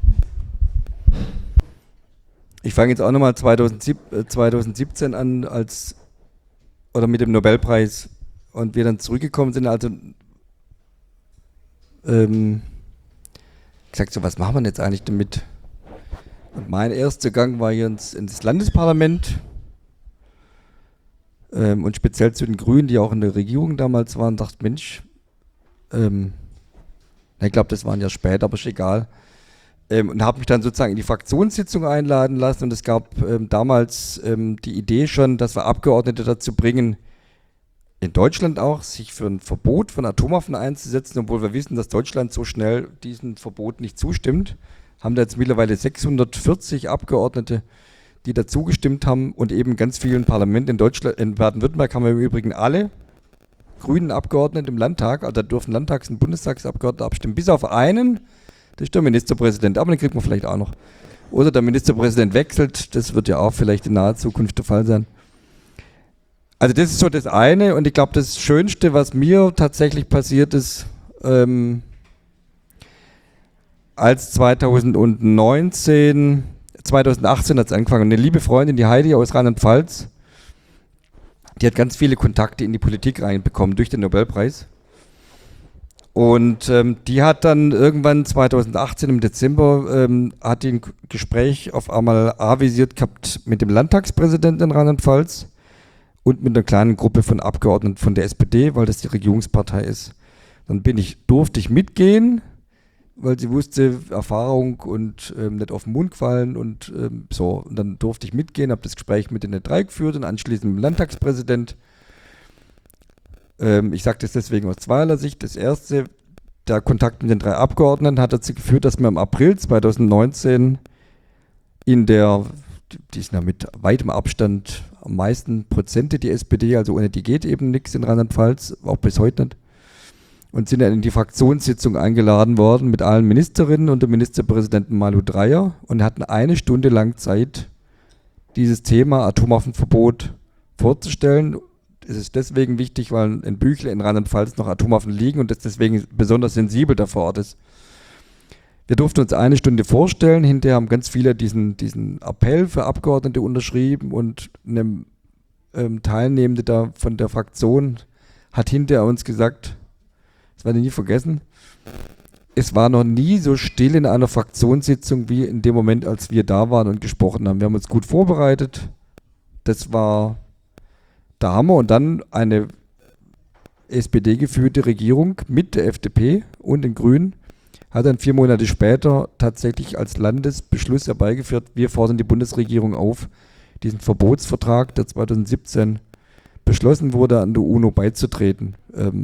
Ich fange jetzt auch nochmal 2017 an, mit dem Nobelpreis und wir dann zurückgekommen sind, also gesagt, so was machen wir jetzt eigentlich damit? Und mein erster Gang war hier ins Landesparlament und speziell zu den Grünen, die auch in der Regierung damals waren, dachte, Mensch, ich glaube, das waren ja später, aber ist egal. Und habe mich dann sozusagen in die Fraktionssitzung einladen lassen und es gab damals die Idee schon, dass wir Abgeordnete dazu bringen, in Deutschland auch, sich für ein Verbot von Atomwaffen einzusetzen, obwohl wir wissen, dass Deutschland so schnell diesem Verbot nicht zustimmt. Haben da jetzt mittlerweile 640 Abgeordnete, die dazu gestimmt haben und eben ganz vielen Parlamenten in Deutschland, in Baden-Württemberg haben wir im Übrigen alle grünen Abgeordneten im Landtag, also da dürfen Landtags- und Bundestagsabgeordnete abstimmen, bis auf einen, das ist der Ministerpräsident, aber den kriegt man vielleicht auch noch. Oder der Ministerpräsident wechselt, das wird ja auch vielleicht in naher Zukunft der Fall sein. Also das ist so das eine und ich glaube, das Schönste, was mir tatsächlich passiert ist, als 2018 hat es angefangen. Und eine liebe Freundin, die Heidi aus Rheinland-Pfalz, die hat ganz viele Kontakte in die Politik reinbekommen durch den Nobelpreis. Und die hat dann irgendwann 2018 im Dezember hat die ein Gespräch auf einmal avisiert gehabt mit dem Landtagspräsidenten in Rheinland-Pfalz und mit einer kleinen Gruppe von Abgeordneten von der SPD, weil das die Regierungspartei ist. Dann durfte ich mitgehen, weil sie wusste, Erfahrung und nicht auf den Mund gefallen und so. Und dann durfte ich mitgehen, habe das Gespräch mit den 3 geführt und anschließend mit dem Landtagspräsident. Ich sage das deswegen aus zweierlei Sicht. Das erste, der Kontakt mit den 3 Abgeordneten hat dazu geführt, dass wir im April 2019 die sind ja mit weitem Abstand am meisten Prozente, die SPD, also ohne die geht eben nichts in Rheinland-Pfalz, auch bis heute nicht. Und sind dann in die Fraktionssitzung eingeladen worden mit allen Ministerinnen und dem Ministerpräsidenten Malu Dreyer und hatten 1 Stunde lang Zeit, dieses Thema Atomwaffenverbot vorzustellen. Es ist deswegen wichtig, weil in Büchle in Rheinland-Pfalz noch Atomwaffen liegen und das deswegen besonders sensibel da vor Ort ist. Wir durften uns 1 Stunde vorstellen, hinterher haben ganz viele diesen Appell für Abgeordnete unterschrieben und eine Teilnehmende da von der Fraktion hat hinterher uns gesagt, das werde ich nie vergessen, es war noch nie so still in einer Fraktionssitzung wie in dem Moment, als wir da waren und gesprochen haben. Wir haben uns gut vorbereitet. Das war der Hammer. Und dann eine SPD-geführte Regierung mit der FDP und den Grünen hat dann 4 Monate später tatsächlich als Landesbeschluss herbeigeführt, wir fordern die Bundesregierung auf, diesen Verbotsvertrag, der 2017 beschlossen wurde, an der UNO beizutreten.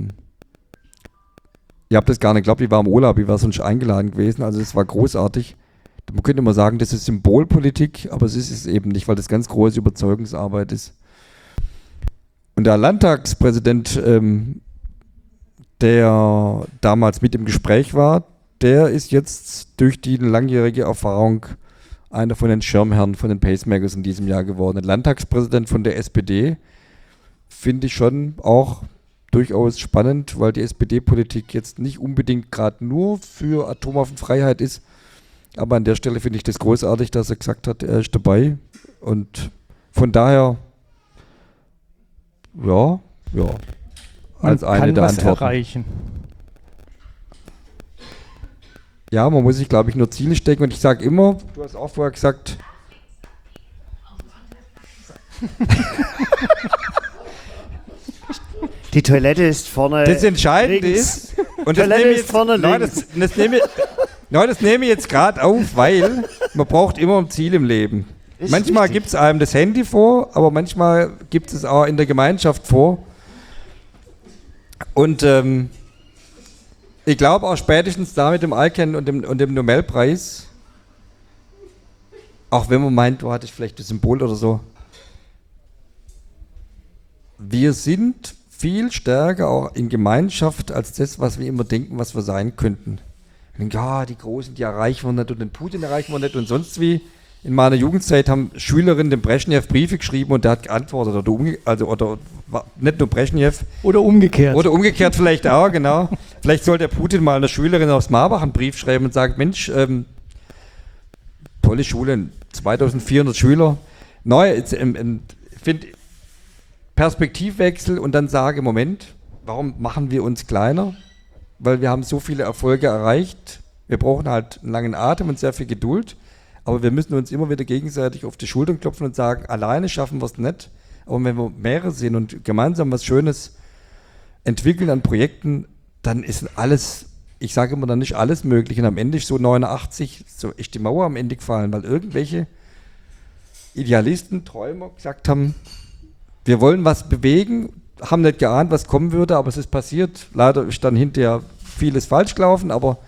Ihr habt das gar nicht geglaubt, ich war im Urlaub, ich war sonst eingeladen gewesen, also es war großartig. Man könnte immer sagen, das ist Symbolpolitik, aber es ist es eben nicht, weil das ganz große Überzeugungsarbeit ist. Und der Landtagspräsident, der damals mit im Gespräch war, der ist jetzt durch die langjährige Erfahrung einer von den Schirmherren von den Pacemakers in diesem Jahr geworden. Ein Landtagspräsident von der SPD finde ich schon auch durchaus spannend, weil die SPD-Politik jetzt nicht unbedingt gerade nur für Atomwaffenfreiheit ist. Aber an der Stelle finde ich das großartig, dass er gesagt hat, er ist dabei. Und von daher, ja, als eine der Antworten. Erreichen. Ja, man muss sich, glaube ich, nur Ziele stecken. Und ich sage immer, du hast auch vorher gesagt, Die Toilette ist vorne. das Entscheidende links. ist, und das Toilette nehme ich ist jetzt, vorne nein, links. das nehme ich jetzt gerade auf, weil man braucht immer ein Ziel im Leben. Ist Manchmal wichtig. gibt es einem das Handy vor, aber manchmal gibt es auch in der Gemeinschaft vor. Und ich glaube auch spätestens da mit dem Icahn und dem Nobelpreis, auch wenn man meint, du hattest vielleicht das Symbol oder so, wir sind viel stärker auch in Gemeinschaft als das, was wir immer denken, was wir sein könnten. Wir denken, ja, die Großen, die erreichen wir nicht und den Putin erreichen wir nicht und sonst wie. In meiner Jugendzeit haben Schülerinnen dem Brezhnev Briefe geschrieben und der hat geantwortet. Oder nicht nur Brezhnev. Oder umgekehrt. Oder umgekehrt vielleicht auch, genau. Vielleicht soll der Putin mal einer Schülerin aus Marbach einen Brief schreiben und sagen, Mensch, tolle Schule, 2400 Schüler. Neu, ich finde Perspektivwechsel und dann sage, Moment, warum machen wir uns kleiner? Weil wir haben so viele Erfolge erreicht. Wir brauchen halt einen langen Atem und sehr viel Geduld. Aber wir müssen uns immer wieder gegenseitig auf die Schultern klopfen und sagen, alleine schaffen wir es nicht. Aber wenn wir mehrere sind und gemeinsam was Schönes entwickeln an Projekten, dann ist alles, ich sage immer, dann nicht alles möglich. Und am Ende ist so 89, so ist die Mauer am Ende gefallen, weil irgendwelche Idealisten, Träumer gesagt haben, wir wollen was bewegen, haben nicht geahnt, was kommen würde, aber es ist passiert. Leider ist dann hinterher vieles falsch gelaufen, aber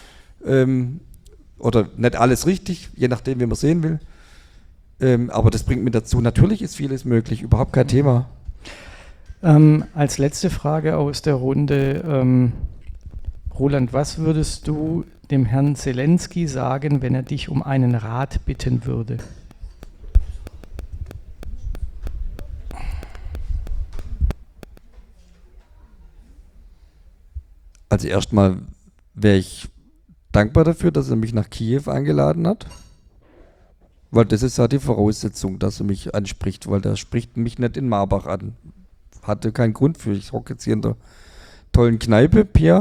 oder nicht alles richtig, je nachdem, wie man sehen will. Aber das bringt mir dazu, natürlich ist vieles möglich, überhaupt kein Thema. Als letzte Frage aus der Runde, Roland, was würdest du dem Herrn Zelensky sagen, wenn er dich um einen Rat bitten würde? Also erstmal wäre ich dankbar dafür, dass er mich nach Kiew eingeladen hat, weil das ist ja die Voraussetzung, dass er mich anspricht, weil der spricht mich nicht in Marbach an. Hatte keinen Grund für, ich hocke jetzt hier in der tollen Kneipe, Pierre,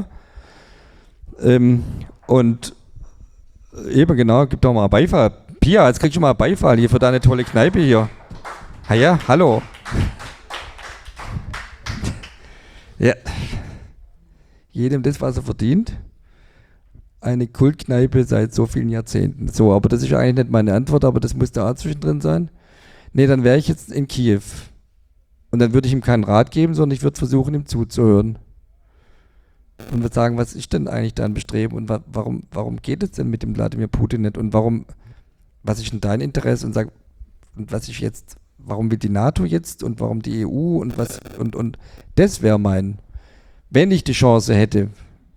und eben genau, gib doch mal Beifall. Pia, jetzt kriegst du mal Beifall hier für deine tolle Kneipe hier. Ja, hallo. Ja. Jedem das, was er verdient. Eine Kultkneipe seit so vielen Jahrzehnten. So, aber das ist eigentlich nicht meine Antwort, aber das muss da auch zwischendrin sein. Nee, dann wäre ich jetzt in Kiew. Und dann würde ich ihm keinen Rat geben, sondern ich würde versuchen, ihm zuzuhören. Und würde sagen, was ist denn eigentlich dein Bestreben und warum geht es denn mit dem Wladimir Putin nicht? Und was ist denn dein Interesse? Und sag, und was ist jetzt, warum will die NATO jetzt und warum die EU und was, und das wäre wenn ich die Chance hätte,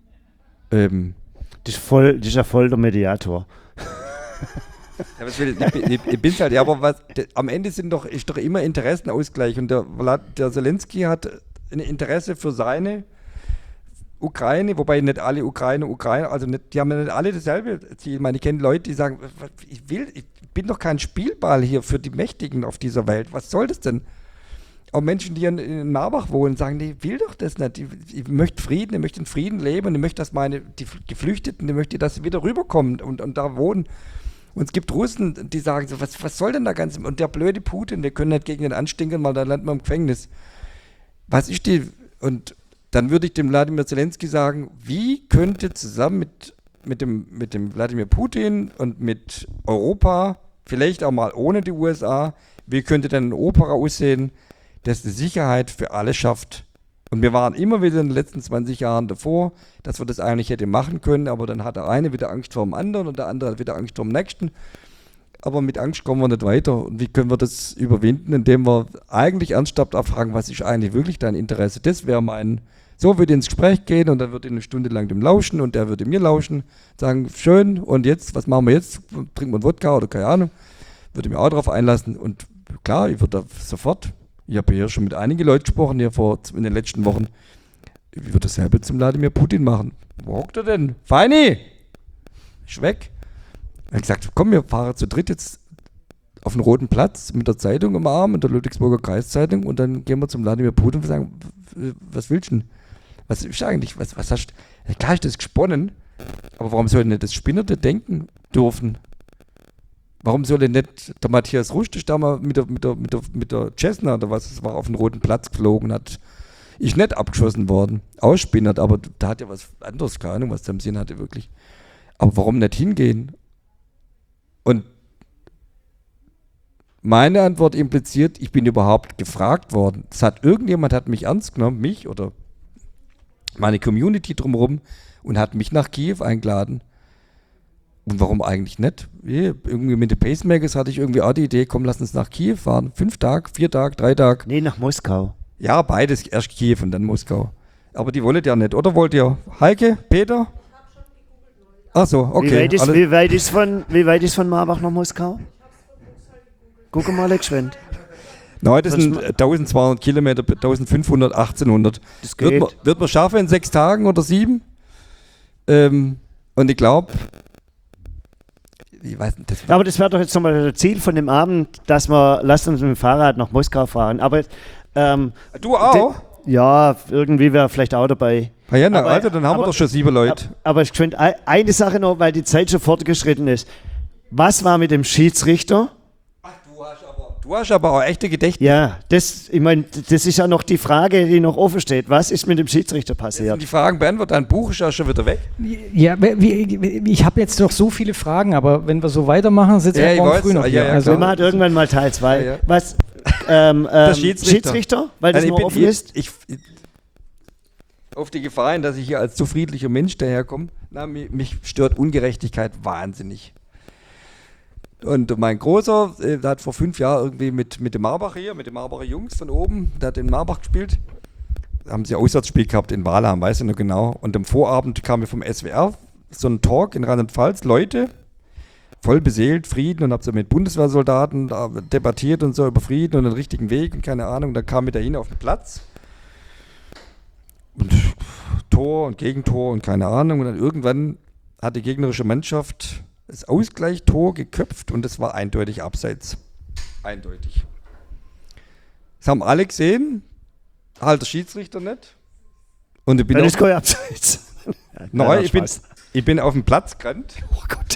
Das ist ja voll der Mediator. ja, ich bin's halt, ja, aber am Ende ist doch immer Interessenausgleich und der Zelensky hat ein Interesse für seine Ukraine, wobei nicht alle Ukrainer, also nicht, die haben ja nicht alle dasselbe Ziel. Ich meine, ich kenne Leute, die sagen, ich bin doch kein Spielball hier für die Mächtigen auf dieser Welt, was soll das denn? auch Menschen, die in Marbach wohnen, sagen, die will doch das nicht. Ich möchte Frieden, ich möchte in Frieden leben und ich möchte, dass die Geflüchteten, ich möchte, dass sie wieder rüberkommen und da wohnen. Und es gibt Russen, die sagen so, was soll denn da ganz, und der blöde Putin, wir können nicht gegen den anstinken, weil da landet man im Gefängnis. Und dann würde ich dem Wladimir Zelensky sagen, wie könnte zusammen mit dem Wladimir Putin und mit Europa, vielleicht auch mal ohne die USA, wie könnte denn ein Europa aussehen, das die Sicherheit für alle schafft? Und wir waren immer wieder in den letzten 20 Jahren davor, dass wir das eigentlich hätte machen können, aber dann hat der eine wieder Angst vor dem anderen und der andere hat wieder Angst vor dem nächsten. Aber mit Angst kommen wir nicht weiter. Und wie können wir das überwinden, indem wir eigentlich ernsthaft abfragen, was ist eigentlich wirklich dein Interesse? Das wäre so würde ich ins Gespräch gehen und dann würde ich eine Stunde lang dem lauschen und der würde mir lauschen, sagen, schön, und jetzt, was machen wir jetzt? Trinken wir einen Wodka oder keine Ahnung? Würde mich auch darauf einlassen und klar, ich würde da sofort, ich habe hier schon mit einigen Leuten gesprochen, hier in den letzten Wochen, ich würde dasselbe zum Wladimir Putin machen. Wo hockt er denn? Feini! Ist weg. Er hat gesagt, komm, wir fahren zu dritt jetzt auf den Roten Platz mit der Zeitung im Arm, mit der Ludwigsburger Kreiszeitung, und dann gehen wir zum Wladimir Putin und sagen, was willst du denn? Was ist eigentlich, was hast du? Ja, klar ist das gesponnen, aber warum soll nicht das Spinnerte denken dürfen? Warum soll denn nicht der Matthias Rustisch da mal mit der Cessna oder was es war auf den Roten Platz geflogen hat? Ist nicht abgeschossen worden, ausspinnert, aber da hat ja was anderes, keine Ahnung, was der im Sinn hatte wirklich. Aber warum nicht hingehen? Und meine Antwort impliziert, ich bin überhaupt gefragt worden. Irgendjemand hat mich ernst genommen, mich oder meine Community drumherum, und hat mich nach Kiew eingeladen. Und warum eigentlich nicht? Irgendwie mit den Pacemakers hatte ich irgendwie auch die Idee, komm, lass uns nach Kiew fahren. 5 Tage, 4 Tage, 3 Tage. Nee, nach Moskau. Ja, beides. Erst Kiew und dann Moskau. Aber die wollt ja nicht, oder wollt ihr? Heike, Peter? Ach so, okay. Wie weit ist von Marbach nach Moskau? Guck mal, geschwind. Nein, das sind 1200 Kilometer, 1500, 1800. Das geht. Wird man schaffen in 6 Tagen oder 7? Und ich glaube, ich weiß nicht. Aber das wäre doch jetzt nochmal das Ziel von dem Abend, dass wir, lasst uns mit dem Fahrrad nach Moskau fahren. Aber du auch? Ja, irgendwie wäre vielleicht auch dabei. Ja, na, also dann haben wir doch schon 7 Leute. Aber ich finde eine Sache noch, weil die Zeit schon fortgeschritten ist. Was war mit dem Schiedsrichter? Ach, du hast aber auch echte Gedächtnis. Ja, das ist ja noch die Frage, die noch offen steht. Was ist mit dem Schiedsrichter passiert? Sind die Fragen beantwortet? Dein Buch ist ja schon wieder weg. Ja, ich habe jetzt noch so viele Fragen, aber wenn wir so weitermachen, sitzen wir morgen früh noch hier. Ja, also, wir machen irgendwann mal Teil 2. Ja. Was? Der Schiedsrichter? Weil das noch offen ist? Auf die Gefahr hin, dass ich hier als zu friedlicher Mensch daherkomme, mich stört Ungerechtigkeit wahnsinnig. Und mein Großer, der hat vor 5 Jahren irgendwie mit dem Marbacher Jungs von oben, der hat in Marbach gespielt. Da haben sie ein Auswärtsspiel gehabt in Walheim, weiß ich noch genau. Und am Vorabend kam mir vom SWR so ein Talk in Rheinland-Pfalz, Leute, voll beseelt, Frieden, und hab so mit Bundeswehrsoldaten debattiert und so über Frieden und den richtigen Weg und keine Ahnung. Und dann kam ich da hin auf den Platz. Und Tor und Gegentor und keine Ahnung. Und dann irgendwann hat die gegnerische Mannschaft das Ausgleichstor geköpft und es war eindeutig abseits. Eindeutig. Das haben alle gesehen, halt der Schiedsrichter nicht. Und ich bin ist kein Abseits. Nein, ich bin auf den Platz gerannt. Oh Gott.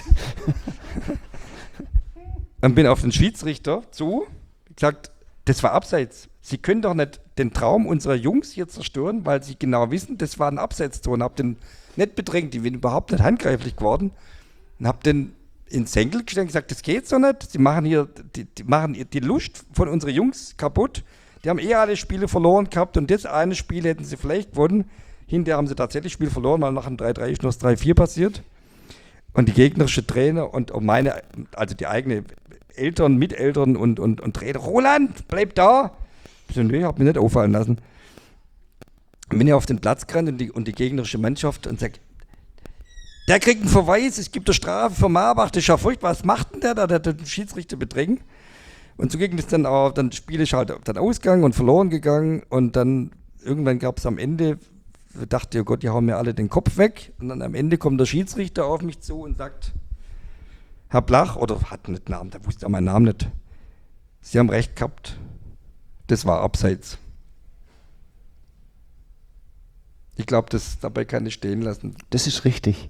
Und bin auf den Schiedsrichter zu, gesagt, das war abseits. Sie können doch nicht den Traum unserer Jungs hier zerstören, weil sie genau wissen, das war ein Abseitstor. Und hab den nicht bedrängt, die bin überhaupt nicht handgreiflich geworden. Und hab den ins Senkel gestellt und gesagt, das geht so nicht. Sie machen hier die Lust von unseren Jungs kaputt. Die haben alle Spiele verloren gehabt und das eine Spiel hätten sie vielleicht gewonnen. Hinterher haben sie tatsächlich das Spiel verloren, weil nach dem 3-3 ist nur das 3-4 passiert. Und die gegnerische Trainer und also die eigenen Eltern, Miteltern und Trainer, Roland, bleib da! Ich so, nee, hab mich nicht auffallen lassen. Und bin ja auf den Platz gerannt und die gegnerische Mannschaft und sagt, der kriegt einen Verweis, es gibt eine Strafe für Marbach, das ist ja furchtbar, was macht denn der da, der den Schiedsrichter bedrängt? Und so ging es dann auch, dann Spiel ist halt dann ausgegangen und verloren gegangen und dann irgendwann gab es am Ende, ich dachte, oh Gott, die hauen mir alle den Kopf weg, und dann am Ende kommt der Schiedsrichter auf mich zu und sagt, Herr Blach, oder hat nicht einen Namen, der wusste auch meinen Namen nicht, Sie haben recht gehabt, das war abseits. Ich glaube, dabei kann ich stehen lassen. Das ist richtig.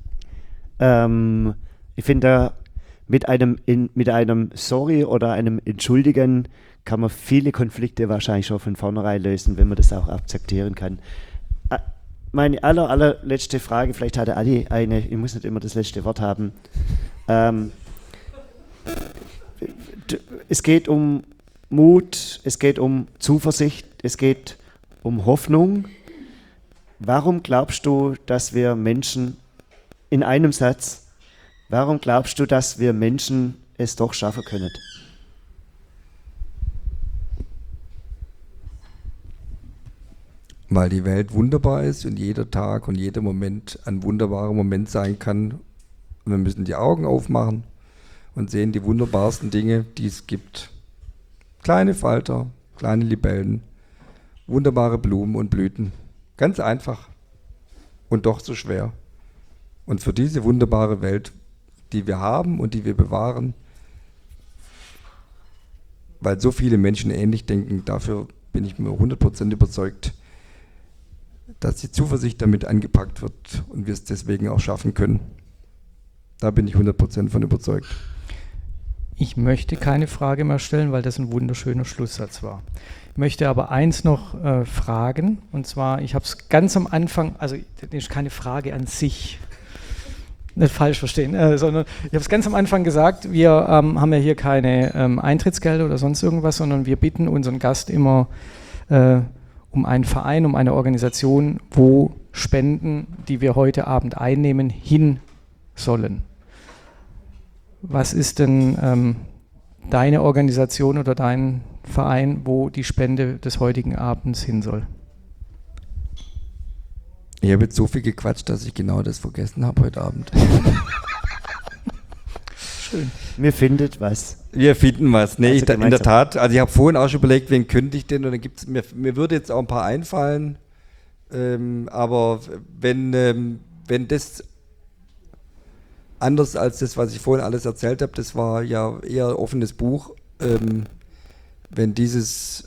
Ich finde, mit einem Sorry oder einem Entschuldigen kann man viele Konflikte wahrscheinlich schon von vornherein lösen, wenn man das auch akzeptieren kann. Meine allerletzte Frage, vielleicht hatte Adi eine, ich muss nicht immer das letzte Wort haben. Es geht um Mut, es geht um Zuversicht, es geht um Hoffnung. Warum glaubst du, dass wir Menschen, in einem Satz, warum glaubst du, dass wir Menschen es doch schaffen können? Weil die Welt wunderbar ist und jeder Tag und jeder Moment ein wunderbarer Moment sein kann. Und wir müssen die Augen aufmachen und sehen die wunderbarsten Dinge, die es gibt. Kleine Falter, kleine Libellen, wunderbare Blumen und Blüten. Ganz einfach und doch so schwer. Und für diese wunderbare Welt, die wir haben und die wir bewahren, weil so viele Menschen ähnlich denken, dafür bin ich mir 100% überzeugt, dass die Zuversicht damit angepackt wird und wir es deswegen auch schaffen können. Da bin ich 100% von überzeugt. Ich möchte keine Frage mehr stellen, weil das ein wunderschöner Schlusssatz war. Ich möchte aber eins noch fragen, und zwar, ich habe es ganz am Anfang, also das ist keine Frage an sich, nicht falsch verstehen, sondern ich habe es ganz am Anfang gesagt, wir haben ja hier keine Eintrittsgelder oder sonst irgendwas, sondern wir bitten unseren Gast immer um einen Verein, um eine Organisation, wo Spenden, die wir heute Abend einnehmen, hin sollen. Was ist denn deine Organisation oder dein Verein, wo die Spende des heutigen Abends hin soll? Ich habe jetzt so viel gequatscht, dass ich genau das vergessen habe heute Abend. Schön. Mir findet was. Wir finden was. Nee, Also in der Tat. Also ich habe vorhin auch schon überlegt, wen könnte ich denn? Und dann gibt's mir würde jetzt auch ein paar einfallen. Aber wenn das anders als das, was ich vorhin alles erzählt habe, das war ja eher offenes Buch. Wenn dieses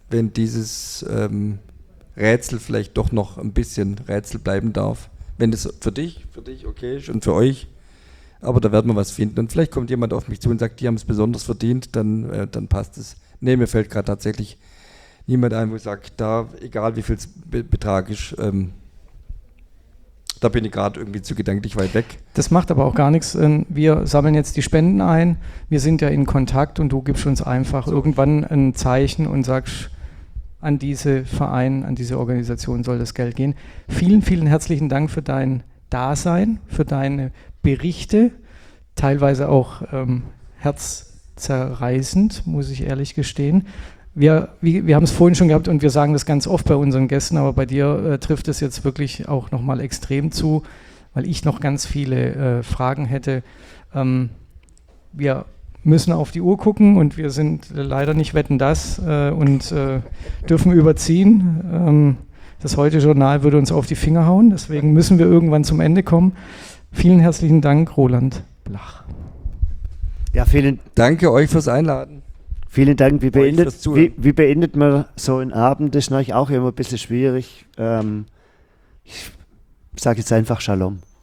Rätsel vielleicht doch noch ein bisschen Rätsel bleiben darf. Wenn das für dich okay ist und für euch, aber da werden wir was finden. Und vielleicht kommt jemand auf mich zu und sagt, die haben es besonders verdient, dann passt es. Nee, mir fällt gerade tatsächlich niemand ein, wo ich sage, da, egal wie viel Betrag ist, da bin ich gerade irgendwie zu gedanklich weit weg. Das macht aber auch gar nichts. Wir sammeln jetzt die Spenden ein. Wir sind ja in Kontakt und du gibst uns einfach irgendwann ein Zeichen und sagst, an diese Verein, an diese Organisation soll das Geld gehen. Vielen, vielen herzlichen Dank für dein Dasein, für deine Berichte, teilweise auch herzzerreißend, muss ich ehrlich gestehen. Wir haben es vorhin schon gehabt und wir sagen das ganz oft bei unseren Gästen, aber bei dir trifft es jetzt wirklich auch nochmal extrem zu, weil ich noch ganz viele Fragen hätte. Wir müssen auf die Uhr gucken und wir sind leider nicht Wetten, das und dürfen überziehen. Das Heute-Journal würde uns auf die Finger hauen, deswegen müssen wir irgendwann zum Ende kommen. Vielen herzlichen Dank, Roland Blach. Ja, Danke euch fürs Einladen. Vielen Dank. Wie beendet man so einen Abend? Das ist natürlich auch immer ein bisschen schwierig. Ich sage jetzt einfach Shalom.